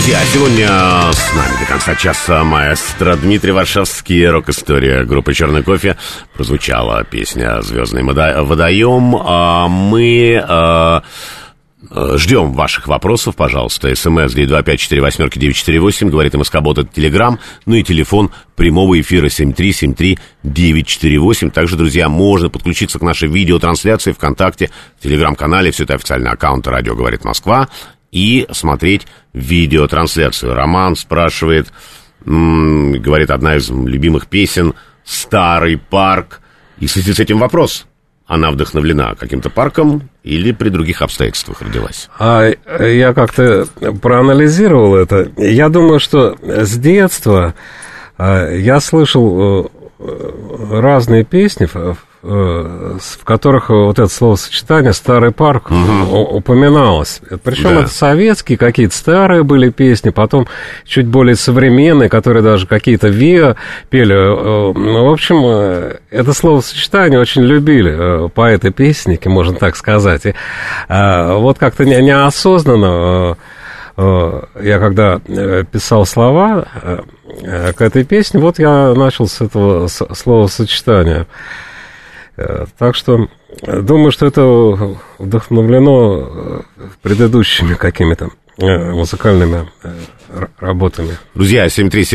Друзья, сегодня с нами до конца часа маэстро Дмитрий Варшавский, рок-история группы «Черный кофе». Прозвучала песня «Звездный водоем». Мы ждем ваших вопросов, пожалуйста. СМС 925-48-948, говорит МСК-бот, это Телеграм, ну и телефон прямого эфира 7373948. Также, друзья, можно подключиться к нашей видеотрансляции ВКонтакте, в Телеграм-канале, все это официальный аккаунт «Радио говорит Москва», и смотреть видеотрансляцию. Роман спрашивает, говорит, одна из любимых песен «Старый парк». И в связи с этим вопрос: она вдохновлена каким-то парком или при других обстоятельствах родилась? Я как-то проанализировал это. Я думаю, что с детства я слышал разные песни, в которых вот это словосочетание «старый парк» упоминалось. Причем это советские какие-то старые были песни, потом чуть более современные, которые даже какие-то ВИА пели. В общем, это словосочетание очень любили поэты-песенники, можно так сказать. И вот как-то неосознанно я когда писал слова к этой песне, вот я начал с этого словосочетания. Так что думаю, что это вдохновлено предыдущими какими-то музыкальными работами. Друзья,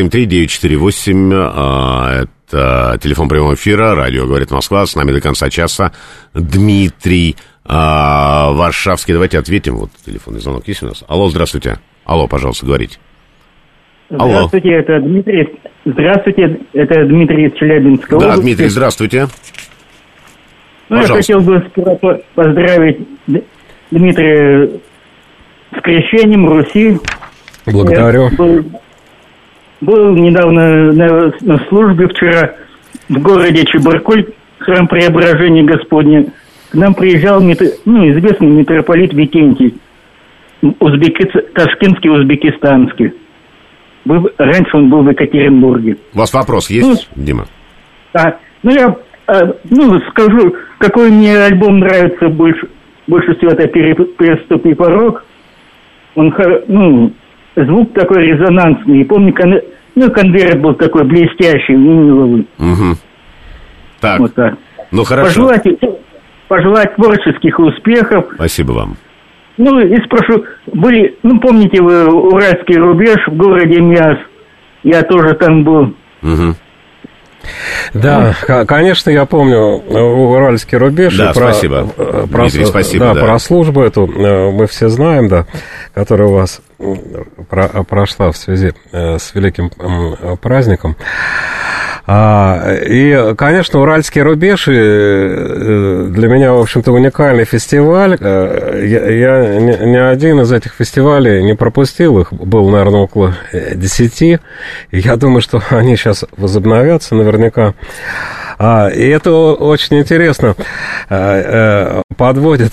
7373948, это телефон прямого эфира, радио говорит Москва, с нами до конца часа Дмитрий Варшавский. Давайте ответим, вот телефонный звонок есть у нас. Алло, здравствуйте. Алло, пожалуйста, говорите. Алло. Здравствуйте, это Дмитрий. Здравствуйте, это Дмитрий из Челябинска. Да, Дмитрий, здравствуйте. Я хотел бы поздравить Дмитрия с крещением Руси. Благодарю. Был недавно на службе вчера в городе Чебаркуль, храм Преображения Господня. К нам приезжал известный митрополит Викентий, ташкентский, узбекистанский. Раньше он был в Екатеринбурге. У вас вопрос есть, Дима? Я скажу, какой мне альбом нравится больше всего, это «Переступ и порог». Он, звук такой резонансный. И помню, конверт был такой блестящий, виниловый. Угу. Так, вот так. Ну хорошо. Пожелать творческих успехов. Спасибо вам. И спрошу, помните вы Уральский рубеж в городе Миас? Я тоже там был. Угу. Да, конечно, я помню Уральский рубеж. Да, спасибо. Дмитрий, спасибо. Да, про службу эту мы все знаем, да, которая у вас прошла в связи с великим праздником. И, конечно, Уральский рубеж для меня, в общем-то, уникальный фестиваль. Я ни один из этих фестивалей не пропустил. Их было, наверное, около 10. И я думаю, что они сейчас возобновятся наверняка. И это очень интересно подводит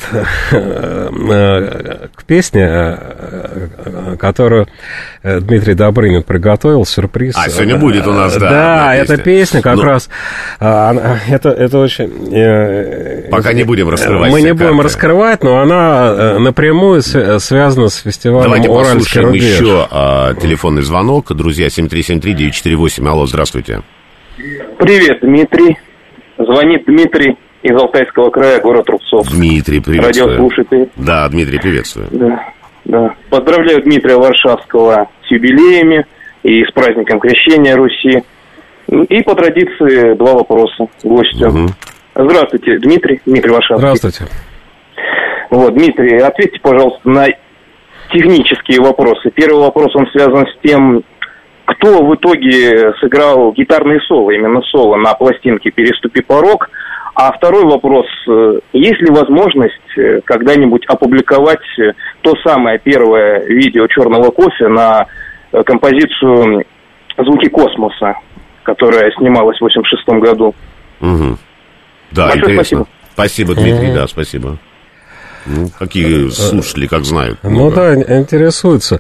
к песне, которую Дмитрий Добрынин приготовил, сюрприз. Сегодня будет у нас, да. Да, эта песня как раз, это очень... Пока не будем раскрывать. Мы не будем раскрывать, но она напрямую связана с фестивалем Уральский рубеж. Давайте послушаем еще телефонный звонок. Друзья, 7373948. Алло, здравствуйте. Привет, Дмитрий. Звонит Дмитрий из Алтайского края, город Рубцов. Дмитрий, приветствую. Радиослушатель. Да, Дмитрий, приветствую. Да. Поздравляю Дмитрия Варшавского с юбилеями и с праздником Крещения Руси. И по традиции два вопроса гостю. Угу. Здравствуйте, Дмитрий Варшавский. Здравствуйте. Дмитрий, ответьте, пожалуйста, на технические вопросы. Первый вопрос, он связан с тем, кто в итоге сыграл гитарные соло, именно соло на пластинке «Переступи порог». А второй вопрос, есть ли возможность когда-нибудь опубликовать то самое первое видео «Черного кофе» на композицию «Звуки космоса», которая снималась в 1986 году? Угу. Да, большое интересно. Спасибо, Дмитрий, да, спасибо. Какие слушатели, как знают. Да, интересуются.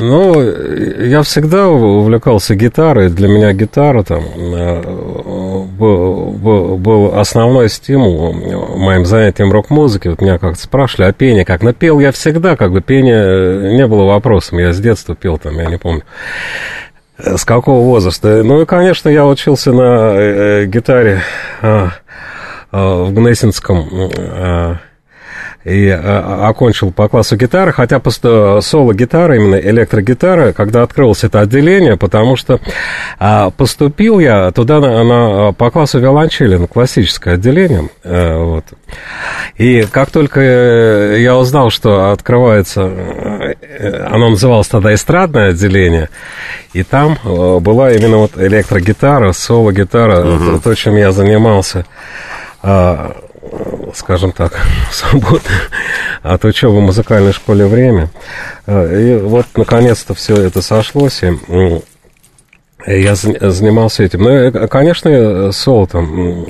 Я всегда увлекался гитарой. Для меня гитара там был основной стимул моим занятиям рок-музыки. Вот меня как-то спрашивали, а пение как? Но пел я всегда, как бы пение не было вопросом. Я с детства пел там, я не помню, с какого возраста. Ну и, конечно, я учился на гитаре в Гнесинском и окончил по классу гитары, хотя соло-гитара, именно электрогитара, когда открылось это отделение, потому что поступил я туда по классу виолончели, на классическое отделение, вот. И как только я узнал, что открывается, оно называлось тогда эстрадное отделение, и там была именно вот электрогитара, соло-гитара, то, чем я занимался, скажем так, свободно от учебы в музыкальной школе время. И вот, наконец-то, все это сошлось, и я занимался этим. Ну, конечно, я соло там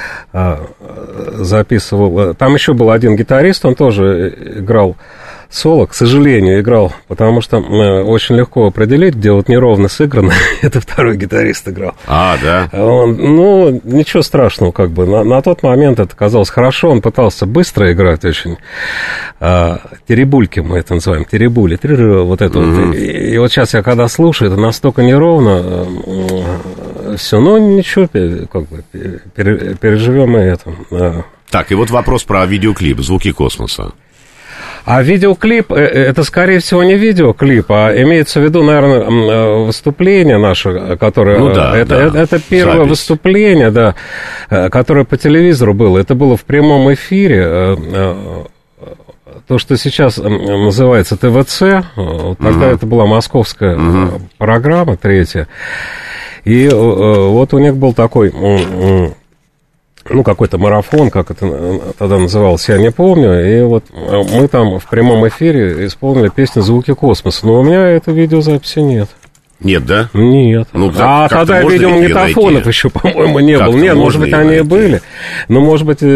записывал. Там еще был один гитарист, он тоже играл соло, к сожалению, играл, потому что очень легко определить, где вот неровно сыграно. Это второй гитарист играл. Да? Ну, ничего страшного, как бы. На тот момент это казалось хорошо. Он пытался быстро играть очень. Теребульки мы это называем. Теребули. Вот это вот. И вот сейчас я когда слушаю, это настолько неровно. Все, ну, ничего, как бы, переживем и это. Так, и вот вопрос про видеоклип «Звуки космоса». А видеоклип, это, скорее всего, не видеоклип, а имеется в виду, наверное, выступление наше, которое... Ну да, это первое запись. Выступление, да, которое по телевизору было. Это было в прямом эфире. То, что сейчас называется ТВЦ, тогда это была московская программа, третья. И вот у них был такой... Ну, какой-то марафон, как это тогда называлось, я не помню. И вот мы там в прямом эфире исполнили песню «Звуки космоса». Но у меня этой видеозаписи нет. Нет, да? Нет. Ну, тогда видеомагнитофонов еще, по-моему, не было. Нет, может быть, они и были. Но, может быть,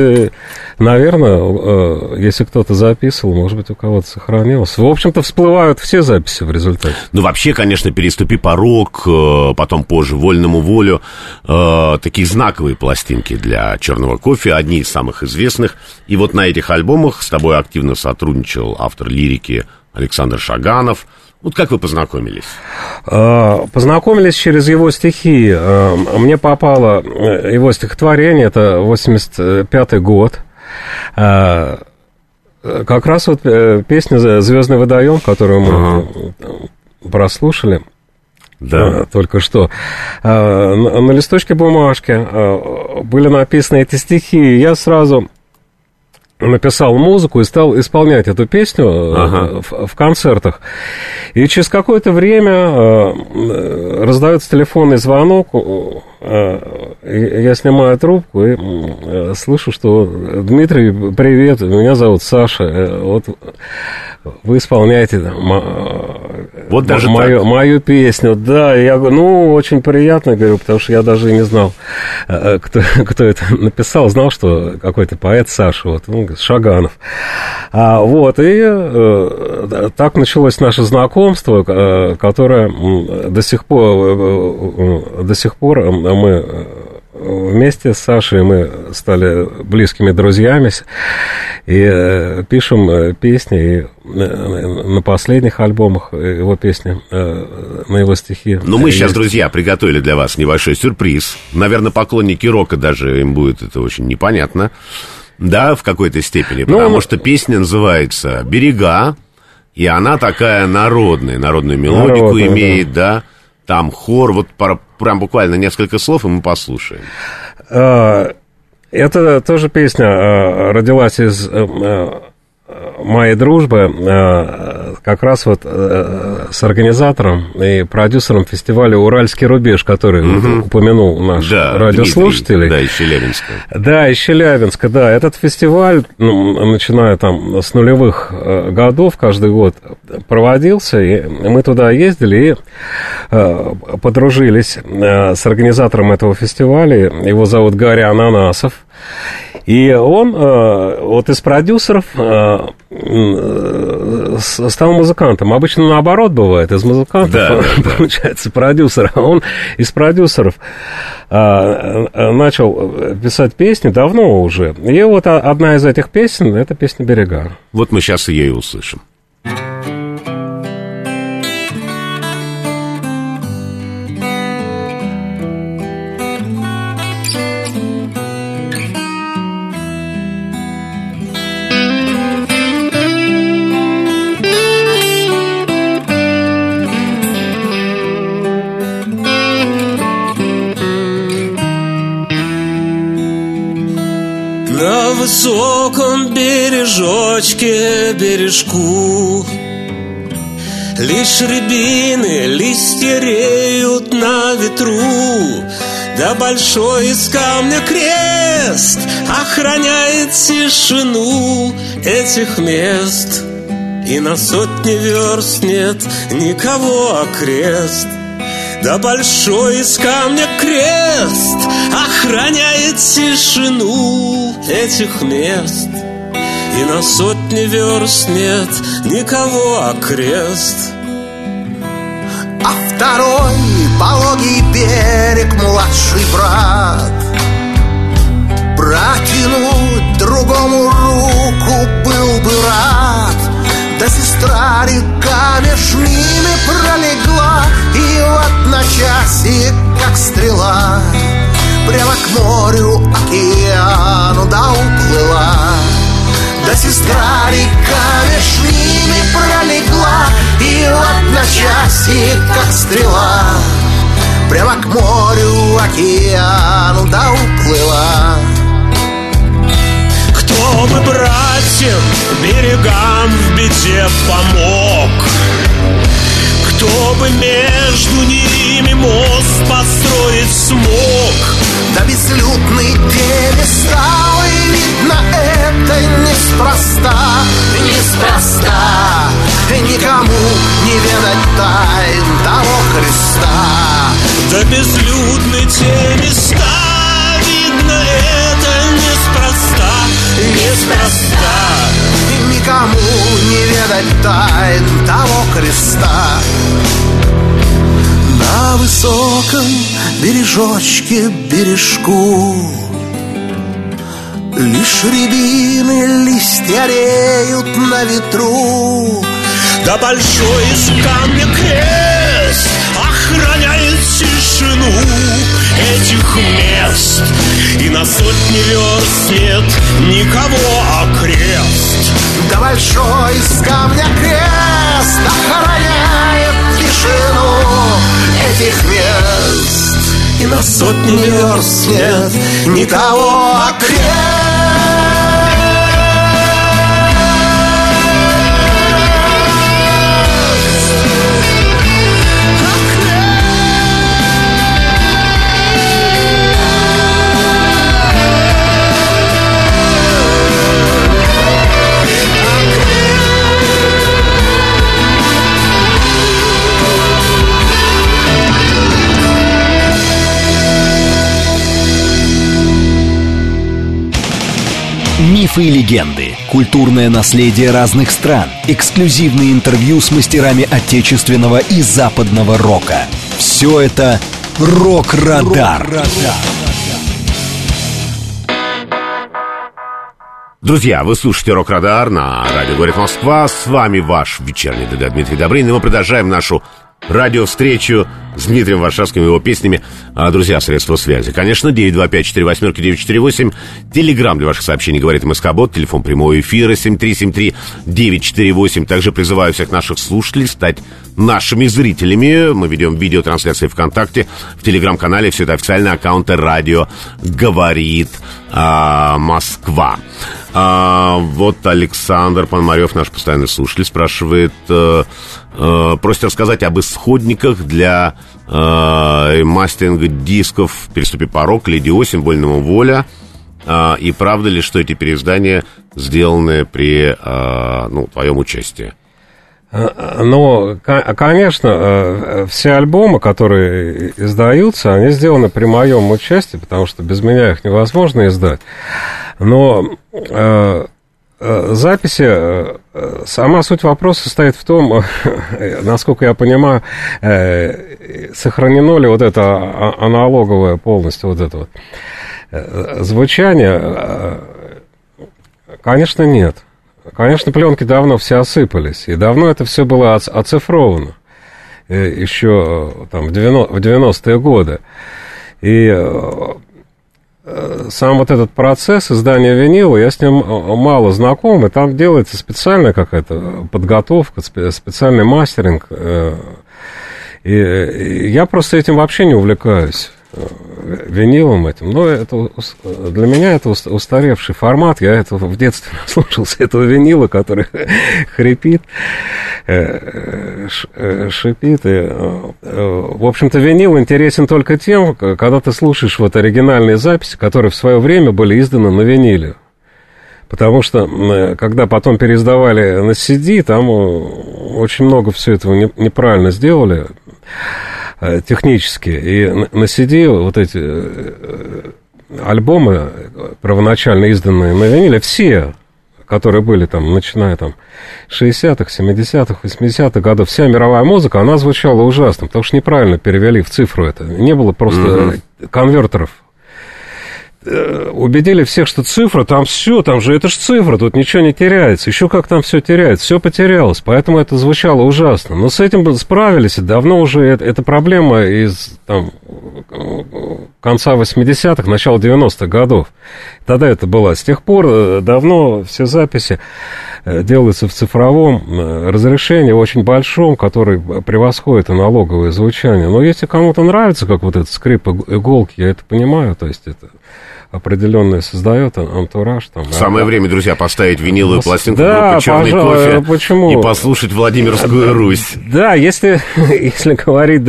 наверное, если кто-то записывал, может быть, у кого-то сохранилось. В общем-то, всплывают все записи в результате. Ну, вообще, конечно, «Переступи порог», потом позже «Вольному волю». Такие знаковые пластинки для «Черного кофе», одни из самых известных. И вот на этих альбомах с тобой активно сотрудничал автор лирики Александр Шаганов. Вот как вы познакомились? Познакомились через его стихи. Мне попало его стихотворение, это 85-й год. Как раз вот песня «Звездный водоем», которую мы прослушали только что. На листочке бумажки были написаны эти стихи, и я сразу... написал музыку и стал исполнять эту песню в концертах. И через какое-то время раздается телефонный звонок, я снимаю трубку и слышу, что «Дмитрий, привет, меня зовут Саша, вот вы исполняете вот даже мою песню». Да, я говорю, ну, очень приятно, говорю, потому что я даже не знал, кто это написал, знал, что какой-то поэт Саша, вот, Шаганов. Вот, и так началось наше знакомство, которое до сих пор мы вместе с Сашей, мы стали близкими друзьями и пишем песни, и на последних альбомах его песни, на его стихи. Ну, мы сейчас, друзья, приготовили для вас небольшой сюрприз. Наверное, поклонники рока даже им будет это очень непонятно. Да, в какой-то степени, потому что песня называется «Берега», и она такая народную мелодику имеет, да, там хор, вот прям буквально несколько слов, и мы послушаем. Это тоже песня родилась из моей дружбы как раз вот с организатором и продюсером фестиваля «Уральский рубеж», который упомянул наш радиослушатель. Да, из Челябинска. Да, из Челябинска, да. Этот фестиваль, начиная там с нулевых годов, каждый год проводился, и мы туда ездили и подружились с организатором этого фестиваля. Его зовут Гарри Ананасов. И он, вот из продюсеров, стал музыкантом. Обычно наоборот бывает, из музыканта получается продюсер. А он из продюсеров начал писать песни давно уже. И вот одна из этих песен — это песня «Берега». Вот мы сейчас ее и услышим. На высоком бережочке, бережку, лишь рябины, листья реют на ветру, да большой из камня крест охраняет тишину этих мест. И на сотни верст нет никого окрест. Да большой из камня крест охраняет тишину этих мест. И на сотни верст нет никого окрест. А второй пологий берег младший брат протянуть другому руку был бы рад. Да сестра река меж ними пролегла, и в одночасье, как стрела, прямо к морю, океану, да уплыла. Да сестра река меж ними пролегла, и в одночасье, как стрела, прямо к морю, океану, да уплыла. Кто бы братьям берегам в беде помог, кто бы между ними мост построить смог. Да безлюдный день стал, и видно это неспроста, неспроста. Никому не ведать тайн того креста. Да безлюдны те места, видно это неспроста, неспроста. Никому не ведать тайн того креста. На высоком бережочке, бережку, лишь рябины, листья реют на ветру. Да большой из камня крест охраняет тишину этих мест. И на сотни верст нет никого окрест. Да большой из камня крест охраняет тишину этих мест. И на сотни верст нет никого окрест. Мифы и легенды, культурное наследие разных стран, эксклюзивные интервью с мастерами отечественного и западного рока. Все это «Рок-Радар». Друзья, вы слушаете «Рок-Радар» на радио «Говорит Москва». С вами ваш вечерний ДД Дмитрий Добрынин. И мы продолжаем нашу радиовстречу с Дмитрием Варшавским и его песнями. Друзья, средства связи. Конечно, 925-48-948. Телеграм для ваших сообщений «Говорит МСК-бот». Телефон прямого эфира 7373-948. Также призываю всех наших слушателей стать нашими зрителями. Мы ведем видеотрансляции ВКонтакте, в Телеграм-канале. Все это официальные аккаунты «Радио Говорит Москва». Вот Александр Пономарев, наш постоянный слушатель, спрашивает, просит рассказать об исходниках для мастеринга дисков «Переступи порог», «Леди Осень», «Больному воля». И правда ли, что эти переиздания сделаны при твоем участии? Ну, конечно, все альбомы, которые издаются, они сделаны при моем участии, потому что без меня их невозможно издать. Но записи, сама суть вопроса состоит в том, насколько я понимаю, сохранено ли вот это аналоговое полностью вот это вот звучание. Конечно, нет. Конечно, пленки давно все осыпались, и давно это все было оцифровано, еще там в 90-е годы. И сам вот этот процесс издания винила, я с ним мало знаком, и там делается специальная какая-то подготовка, специальный мастеринг. И я просто этим вообще не увлекаюсь, винилом этим. Но это, для меня это устаревший формат. Я этого в детстве слушался, этого винила, который хрипит, шипит. И, в общем-то, винил интересен только тем, когда ты слушаешь вот оригинальные записи, которые в свое время были изданы на виниле. Потому что, когда потом переиздавали на CD, там очень много все этого неправильно сделали технически. И на CD вот эти альбомы, первоначально изданные на виниле, все, которые были там, начиная там 60-х, 70-х, 80-х годов, вся мировая музыка, она звучала ужасно, потому что неправильно перевели в цифру это. Не было просто конвертеров. Убедили всех, что цифра, там все, там же это же цифра, тут ничего не теряется. Еще как там все теряется, все потерялось, поэтому это звучало ужасно. Но с этим справились, и давно уже эта проблема из там, конца 80-х, начала 90-х годов. Тогда это было. С тех пор давно все записи делаются в цифровом разрешении, очень большом, который превосходит аналоговое звучание. Но если кому-то нравится, как вот этот скрип иголки, я это понимаю, то есть это определенное создает антураж. Там, Самое время, друзья, поставить виниловую пластинку группы «Черный кофе» почему? И послушать Владимирскую Русь. Да, если говорить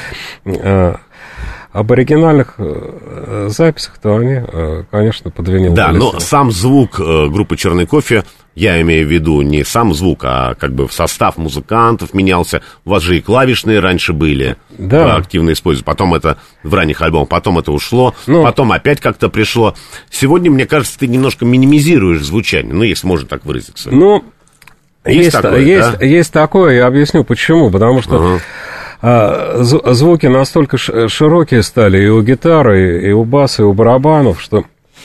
об оригинальных записях, то они, конечно, под винил. Да, но сам звук группы «Черный кофе», я имею в виду не сам звук, а как бы состав музыкантов менялся. У вас же и клавишные раньше были, да, активно используют. Потом это в ранних альбомах, потом это ушло, потом опять как-то пришло. Сегодня, мне кажется, ты немножко минимизируешь звучание, ну, если можно так выразиться. Ну, есть такое, есть такое, я объясню почему. Потому что звуки настолько широкие стали и у гитары, и у баса, и у барабанов, что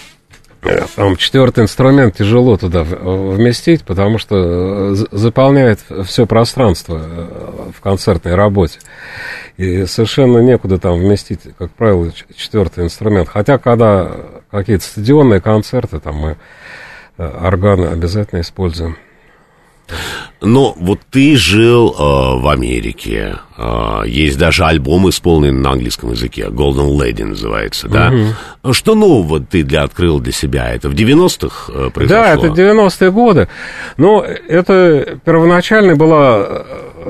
там четвертый инструмент тяжело туда вместить, потому что заполняет все пространство в концертной работе. И совершенно некуда там вместить, как правило, четвертый инструмент. Хотя, когда какие-то стадионные концерты, там мы органы обязательно используем. Но вот ты жил в Америке, есть даже альбом, исполненный на английском языке, Golden Lady называется, да? Что нового ты открыл для себя? Это в 90-х произошло? Да, это 90-е годы. Но это первоначально была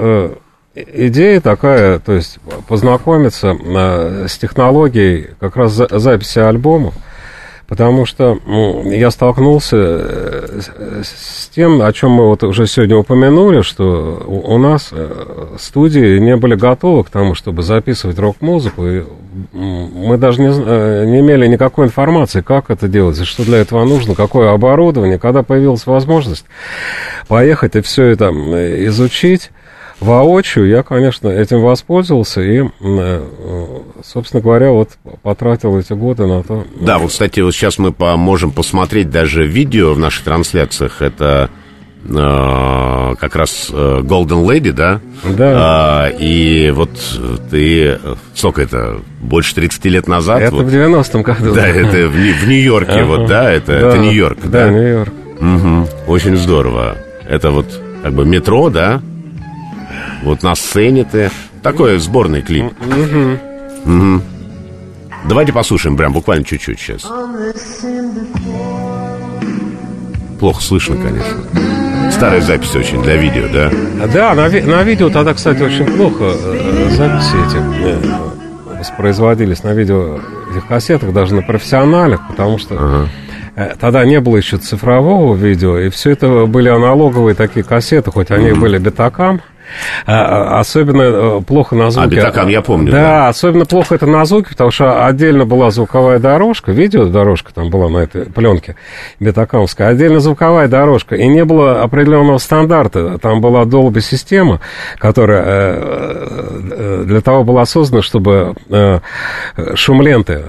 идея такая, то есть познакомиться с технологией как раз записи альбомов. Потому что я столкнулся с тем, о чем мы вот уже сегодня упомянули, что у нас студии не были готовы к тому, чтобы записывать рок-музыку, и мы даже не имели никакой информации, как это делать, и что для этого нужно, какое оборудование. Когда появилась возможность поехать и все это изучить воочию, я, конечно, этим воспользовался и, собственно говоря, вот потратил эти годы на то. Да, вот, кстати, вот сейчас мы можем посмотреть даже видео в наших трансляциях. Это как раз Golden Lady, да? Да. И вот ты, сколько это, больше 30 лет назад? Это вот, в 90-м году. Да, это в Нью-Йорке, вот, да? Это Нью-Йорк, да? Да, Нью-Йорк. Очень здорово. Это вот как бы метро, да? Вот на сцене ты. Такой сборный клип. Давайте послушаем прям буквально чуть-чуть сейчас. Плохо слышно, конечно. Старая запись очень для видео, да? Да, на видео тогда, кстати, очень плохо записи эти воспроизводились на видео этих кассетах, даже на профессионалях, потому что тогда не было еще цифрового видео, и все это были аналоговые такие кассеты, хоть они были бетакам. Особенно плохо на звуке. Бетакам, я помню. Да, особенно плохо это на звуке, потому что отдельно была звуковая дорожка, видеодорожка там была на этой пленке бетакамской, отдельно звуковая дорожка, и не было определенного стандарта. Там была Dolby-система, которая для того была создана, чтобы шум ленты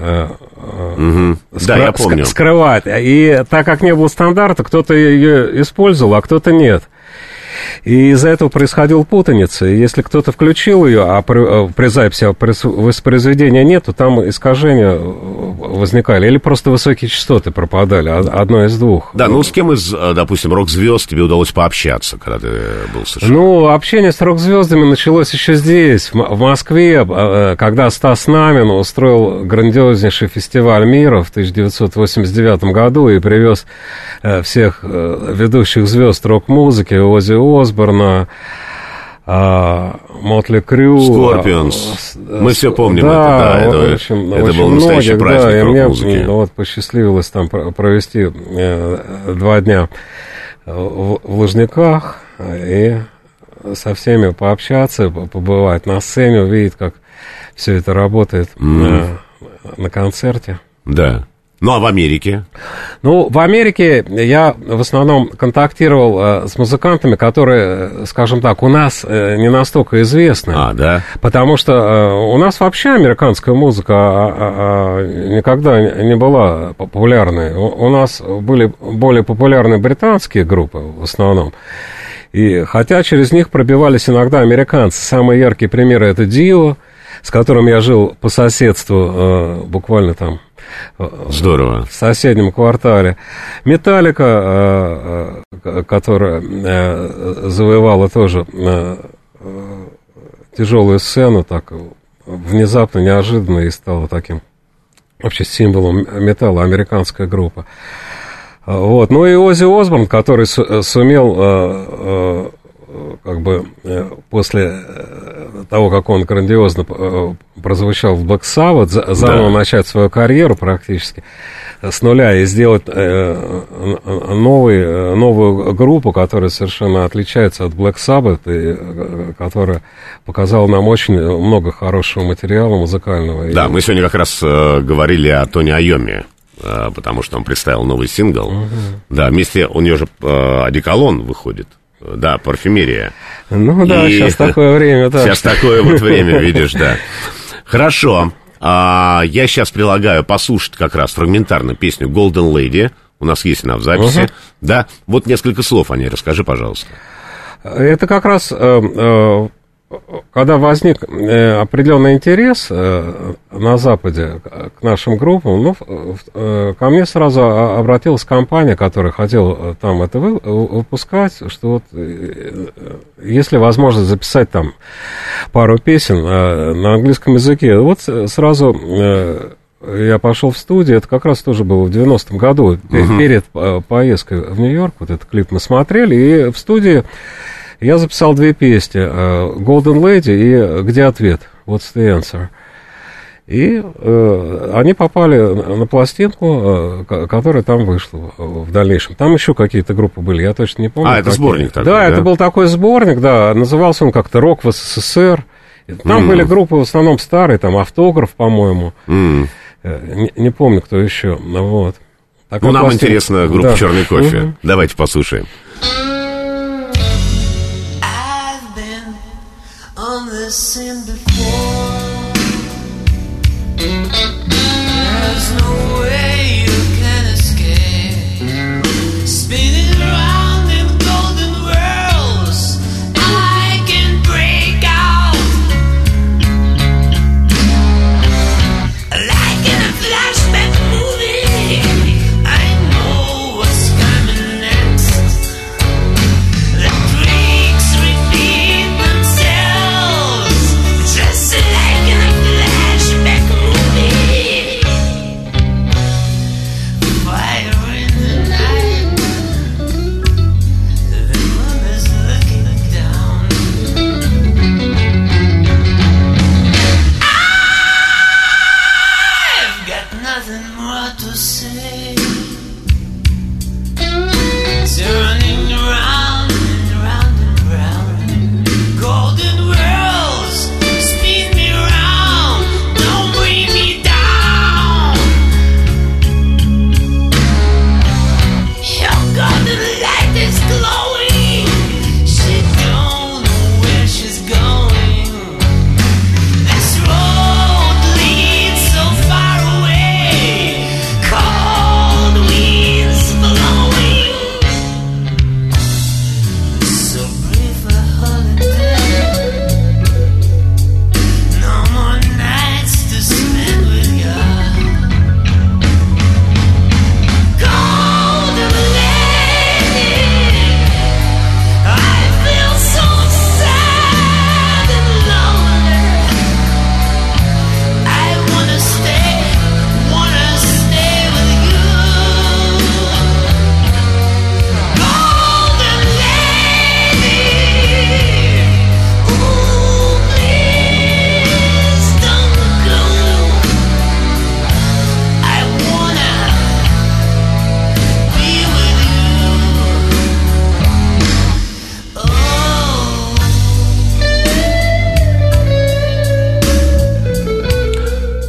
я помню. скрывать. И так как не было стандарта, кто-то ее использовал, а кто-то нет. И из-за этого происходила путаница. И если кто-то включил ее, а при записи воспроизведения нет, то там искажения возникали. Или просто высокие частоты пропадали. Одно из двух. Да, ну с кем из, допустим, рок-звезд тебе удалось пообщаться, когда ты был в США? Ну, общение с рок-звездами началось еще здесь, в Москве, когда Стас Намин устроил грандиознейший фестиваль мира в 1989 году и привез всех ведущих звезд рок-музыки, Оззи Осборна, Мотли Крю, Скорпионс. Мы все помним это, это был настоящий праздник рок-музыки. Мне вот посчастливилось там провести 2 дня в Лужниках и со всеми пообщаться, побывать на сцене, увидеть, как все это работает на концерте. Да. Ну, а в Америке? Ну, в Америке я в основном контактировал с музыкантами, которые, скажем так, у нас не настолько известны. Да? Потому что у нас вообще американская музыка никогда не была популярной. У нас были более популярные британские группы в основном. И хотя через них пробивались иногда американцы. Самые яркие примеры — это Дио, с которым я жил по соседству, буквально там. Здорово. В соседнем квартале. Металлика, которая завоевала тоже тяжелую сцену, так внезапно, неожиданно, и стала таким вообще символом металла, американская группа. Вот. Ну и Оззи Осборн, который сумел как бы после того, как он грандиозно прозвучал в Black Sabbath, заново начать свою карьеру практически с нуля и сделать новую группу, которая совершенно отличается от Black Sabbath и которая показала нам очень много хорошего материала музыкального. Да, мы сегодня как раз говорили о Тони Айоми, потому что он представил новый сингл. Да, вместе у нее же одеколон выходит. Да, парфюмерия. Ну да, и сейчас такое время. Да. Сейчас такое вот время, видишь, да. Хорошо. Я сейчас предлагаю послушать как раз фрагментарно песню «Golden Lady». У нас есть она в записи. Да, вот несколько слов о ней расскажи, пожалуйста. Это как раз, когда возник определенный интерес на Западе к нашим группам, ко мне сразу обратилась компания, которая хотела там это выпускать, что вот если возможно записать там пару песен на английском языке, вот сразу я пошел в студию, это как раз тоже было в 90-м году, перед поездкой в Нью-Йорк, вот этот клип мы смотрели, и в студии я записал 2 песни, «Golden Lady» и «Где ответ?», «What's the answer?». И они попали на пластинку, которая там вышла в дальнейшем. Там еще какие-то группы были, я точно не помню. Это какие. Сборник такой, да? Да, это был такой сборник, да, назывался он как-то «Рок в СССР». Там были группы в основном старые, там «Автограф», по-моему. Не помню, кто еще, вот. Такая нам пластинка. Интересна группа «Черный кофе». Давайте послушаем. Seen before. There's no way you can escape. Spinning around in golden worlds, I can break out. Like in a flashback movie, I know what's coming next. The tricks repeat themselves.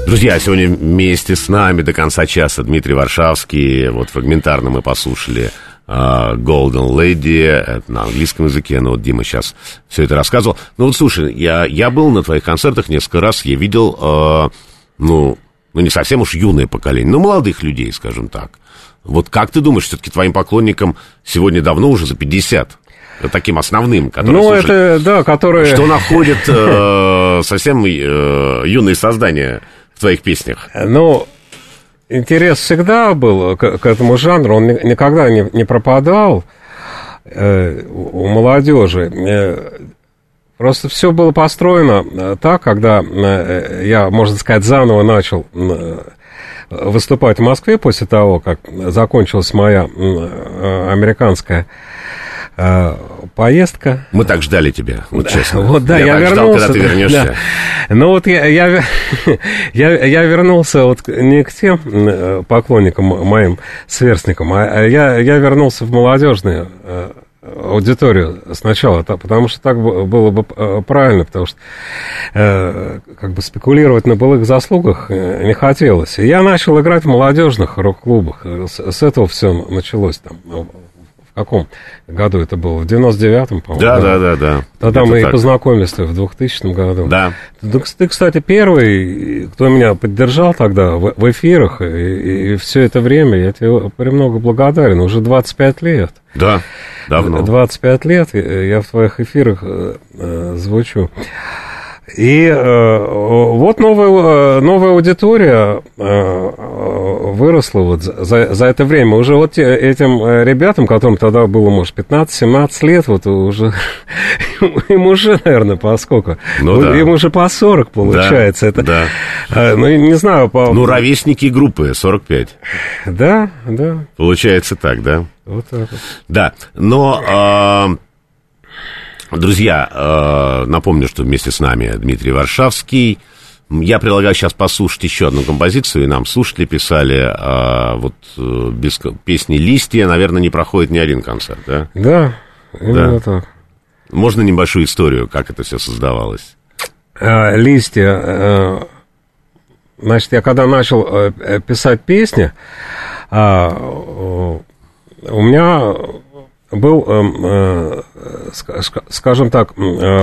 Друзья, сегодня вместе с нами до конца часа Дмитрий Варшавский. Вот фрагментарно мы послушали Golden Lady, это на английском языке, но вот Дима сейчас все это рассказывал. Ну вот слушай, я был на твоих концертах несколько раз, я видел, ну не совсем уж юное поколение, но молодых людей, скажем так. Вот как ты думаешь, все-таки твоим поклонникам сегодня давно уже за 50? Таким основным, которые слушали, это, да, которые... Что находят совсем юные создания в твоих песнях? Ну, интерес всегда был к этому жанру, он никогда не пропадал у молодежи. Просто все было построено так, когда я, можно сказать, заново начал выступать в Москве после того, как закончилась моя американская поездка. Мы так ждали тебя, вот честно. Вот, да, я так вернулся. Ждал, когда ты вернешься. Да. Ну вот я вернулся вот не к тем поклонникам, моим сверстникам, а я вернулся в молодежную аудиторию сначала, потому что так было бы правильно, потому что как бы спекулировать на былых заслугах не хотелось. И я начал играть в молодежных рок-клубах. С этого все началось там. В каком году это было? В 99-м, по-моему? Да. Тогда это мы так. и познакомились в 2000 году. Да. Ты, кстати, первый, кто меня поддержал тогда в эфирах, и все это время я тебе премного благодарен. Уже 25 лет. Да, давно. 25 лет я в твоих эфирах звучу. И вот новая аудитория выросла вот за это время. Уже вот этим ребятам, которым тогда было, может, 15-17 лет, вот уже им уже, наверное, по сколько? Ну, да. Им уже по 40 получается. Да, это, да. Ну, не знаю. Ну, ровесники группы 45. Да. Получается так, да? Вот так вот. Да, но... Друзья, напомню, что вместе с нами Дмитрий Варшавский. Я предлагаю сейчас послушать еще одну композицию, и нам слушатели писали, вот без песни «Листья», наверное, не проходит ни один концерт, да? Да, именно так. Можно небольшую историю, как это все создавалось? «Листья», значит, я когда начал писать песни, у меня... был, скажем так,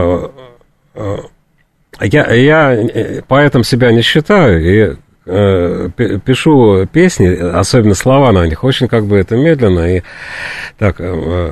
я поэтом себя не считаю, и пишу песни, особенно слова на них, очень как бы это медленно, и так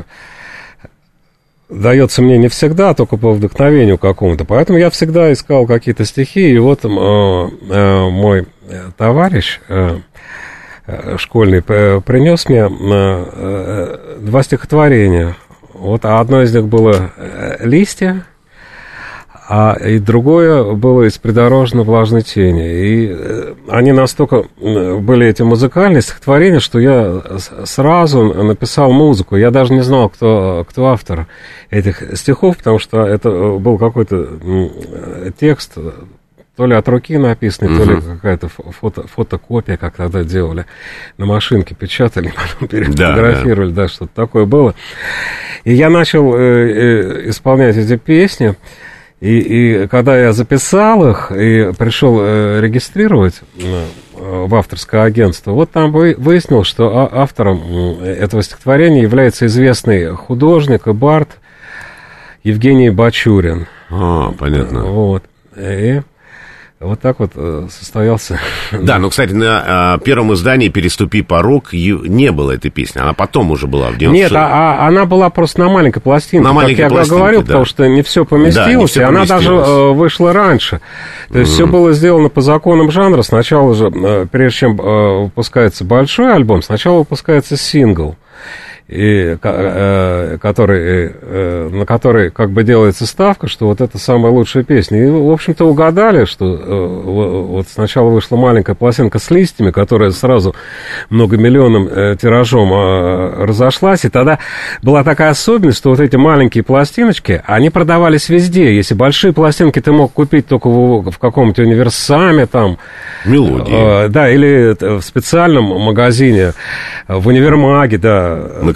дается мне не всегда, только по вдохновению какому-то, поэтому я всегда искал какие-то стихи, и вот мой товарищ... школьный принес мне 2 стихотворения. Вот одно из них было «Листья», и другое было «Из придорожной влажной тени». И они настолько были эти музыкальные стихотворения, что я сразу написал музыку. Я даже не знал, кто автор этих стихов, потому что это был какой-то текст... То ли от руки написанный, то ли какая-то фотокопия, как тогда делали. На машинке печатали, потом перефотографировали, да, что-то такое было. И я начал исполнять эти песни. И когда я записал их и пришел регистрировать в авторское агентство, вот там выяснилось, что автором этого стихотворения является известный художник и бард Евгений Бачурин. Понятно. Вот. И... вот так вот состоялся. Да, ну, кстати, на первом издании «Переступи порог» не было этой песни, она потом уже была в 96-м. Нет, она была просто на маленькой пластинке, на маленькой как пластинке, я говорил, да. потому что не все поместилось, да, и она даже вышла раньше. То есть все было сделано по законам жанра. Сначала же, прежде чем выпускается большой альбом, сначала выпускается сингл. И, на который как бы делается ставка, что вот это самая лучшая песня. И, в общем-то, угадали, что вот сначала вышла маленькая пластинка с листьями, которая сразу многомиллионным тиражом разошлась, и тогда была такая особенность, что вот эти маленькие пластиночки, они продавались везде. Если большие пластинки ты мог купить только в каком-то универсаме, там... «Мелодии». Да, или в специальном магазине, в универмаге, да. На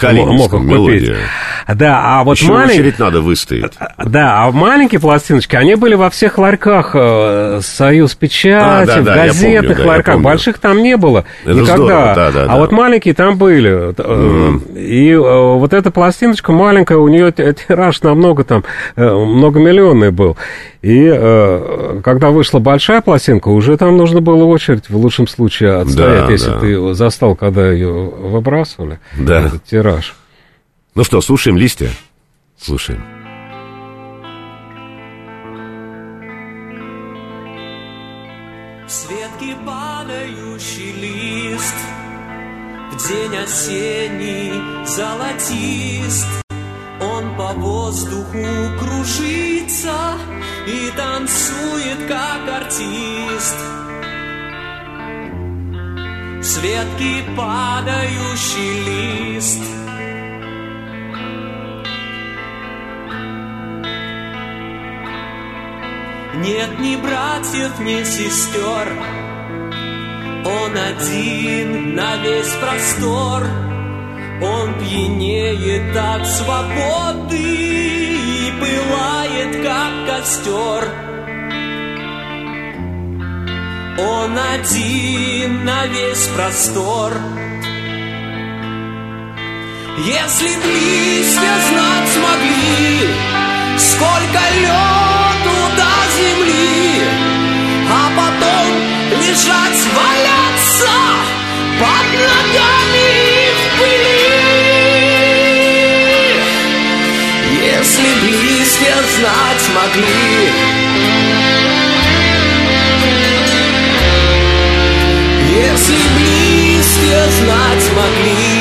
Калининском мелодия. Да, а вот еще очередь надо выстоять. Да, а маленькие пластиночки, они были во всех ларьках «Союз Печати», в газетных ларьках. Больших там не было это никогда. Здорово, да. Вот маленькие там были. И вот эта пластиночка маленькая, у нее тираж намного там, многомиллионный был. И когда вышла большая пластинка, уже там нужно было очередь в лучшем случае отстоять, если ты застал, когда ее выбрасывали. Да. Этот тираж. Ну что, слушаем «Листья»? Слушаем. В ветки падающий лист, в день осенний золотист, он по воздуху кружится и танцует, как артист. С ветки падающий лист, нет ни братьев, ни сестер, он один на весь простор. Он пьянеет от свободы и пылает, как костер. Он один на весь простор. Если б листья знать смогли, сколько лёду до земли, а потом лежать, валяться под ногами в пыли. Если б листья знать могли, если б листья знать могли.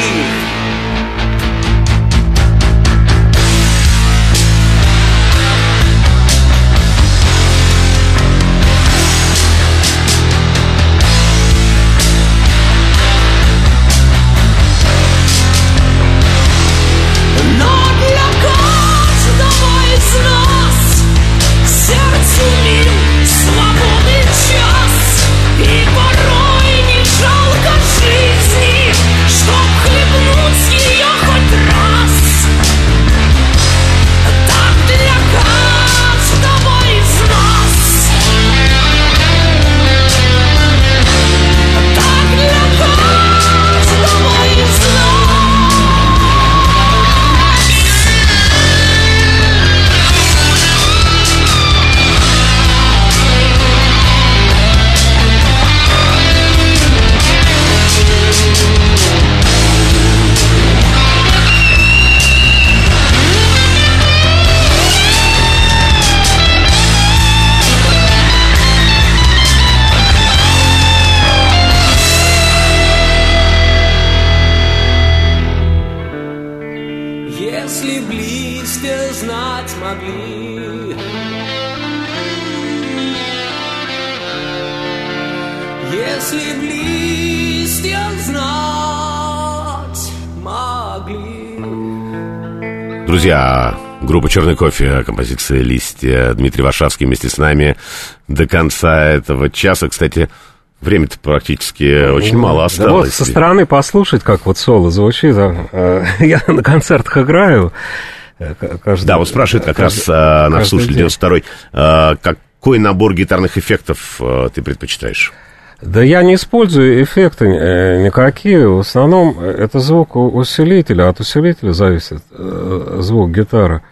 Если б листья знать могли. Друзья, группа «Черный кофе», композиция «Листья», Дмитрий Варшавский вместе с нами до конца этого часа. Кстати, время-то практически очень мало осталось. Да вот со стороны послушать, как вот соло звучит. Я на концертах играю. Да, вот спрашивает как раз наш слушатель 92-й, какой набор гитарных эффектов ты предпочитаешь? Да я не использую эффекты никакие. В основном это звук усилителя. От усилителя зависит звук гитары.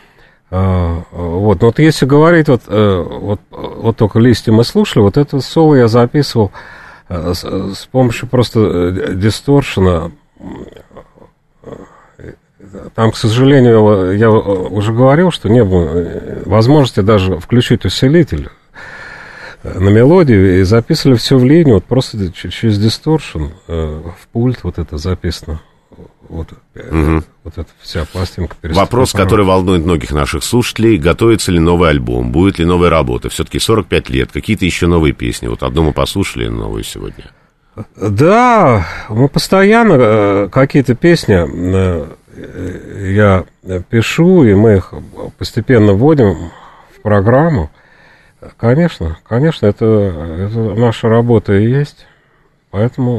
Вот. Но вот если говорить, вот только «Листья» мы слушали, вот это соло я записывал с помощью просто дисторшена. Там, к сожалению, я уже говорил, что не было возможности даже включить усилитель на мелодию, и записывали все в линию, вот просто через дисторшн в пульт вот это записано. Вот эта вся пластинка. Вопрос, который волнует многих наших слушателей: готовится ли новый альбом, будет ли новая работа? Все-таки 45 лет, какие-то еще новые песни. Вот одну мы послушали, новую сегодня. Да, мы постоянно какие-то песни я пишу, и мы их постепенно вводим в программу. Конечно, это наша работа и есть. Поэтому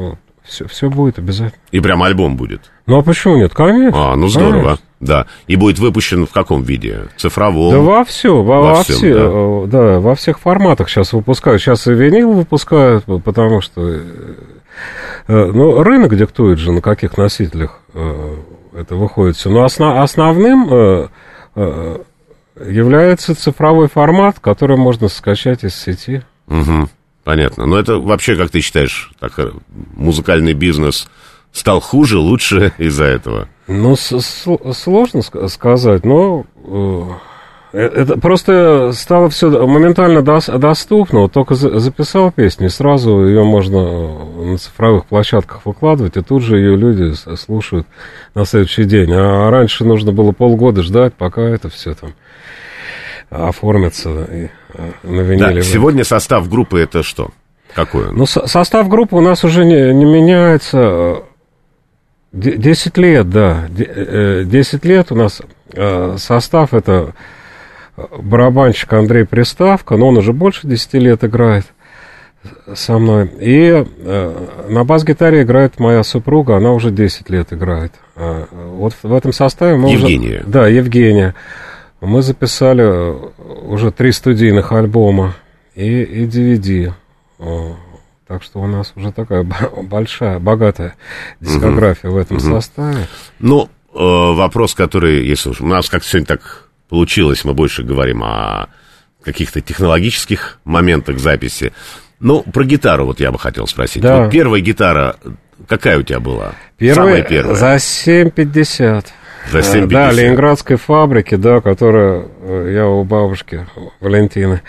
Все будет обязательно. И прям альбом будет? Ну, а почему нет? Конечно. Ну здорово. Конечно. Да. И будет выпущен в каком виде? Цифровом? Да во всем, да? Во всех форматах сейчас выпускают. Сейчас и винил выпускают, потому что рынок диктует же, на каких носителях это выходит все. Но основным является цифровой формат, который можно скачать из сети. Угу. Понятно. Но это вообще, как ты считаешь, так, музыкальный бизнес стал хуже, лучше из-за этого? Ну, сложно сказать, но это просто стало все моментально доступно. Вот только записал песню, и сразу ее можно на цифровых площадках выкладывать, и тут же ее люди слушают на следующий день. А раньше нужно было полгода ждать, пока это все там оформится и на виниле. Да, сегодня состав группы это что? Какой он? Ну, состав группы у нас уже не меняется. 10 лет, да. 10 лет у нас состав это барабанщик Андрей Приставко, но он уже больше 10 лет играет со мной. И на бас-гитаре играет моя супруга, она уже 10 лет играет. Вот в этом составе мы Евгения. Да, Евгения. Мы записали уже 3 студийных альбома и DVD. Так что у нас уже такая большая, богатая дискография в этом составе. Ну, вопрос, который, если уж у нас как сегодня так получилось, мы больше говорим о каких-то технологических моментах записи. Ну, про гитару вот я бы хотел спросить. Да. Вот первая гитара, какая у тебя была? Самая первая. За 7,50. За 7,50. Да, ленинградской фабрики, да, которая я у бабушки Валентины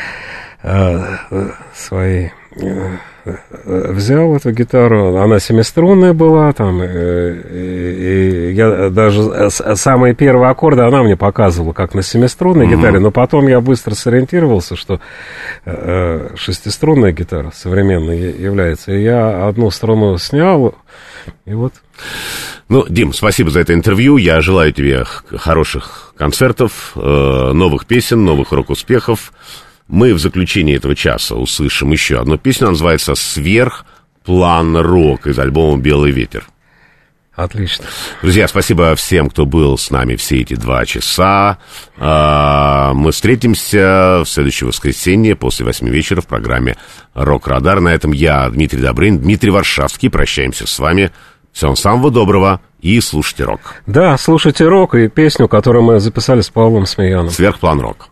своей взял эту гитару, она семиструнная была там, и я даже самые первые аккорды она мне показывала, как на семиструнной гитаре, но потом я быстро сориентировался, что шестиструнная гитара современная является, и я одну струну снял, и вот. Ну, Дим, спасибо за это интервью, я желаю тебе хороших концертов, новых песен, новых рок-успехов. Мы в заключении этого часа услышим еще одну песню, она называется «Сверхплан рок» из альбома «Белый ветер». Отлично. Друзья, спасибо всем, кто был с нами все эти 2 часа. Мы встретимся в следующее воскресенье после 8 вечера в программе «Рок-Радар». На этом я, Дмитрий Добрынин, Дмитрий Варшавский. Прощаемся с вами. Всем самого доброго и слушайте рок. Да, слушайте рок и песню, которую мы записали с Павлом Смеяном. «Сверхплан рок».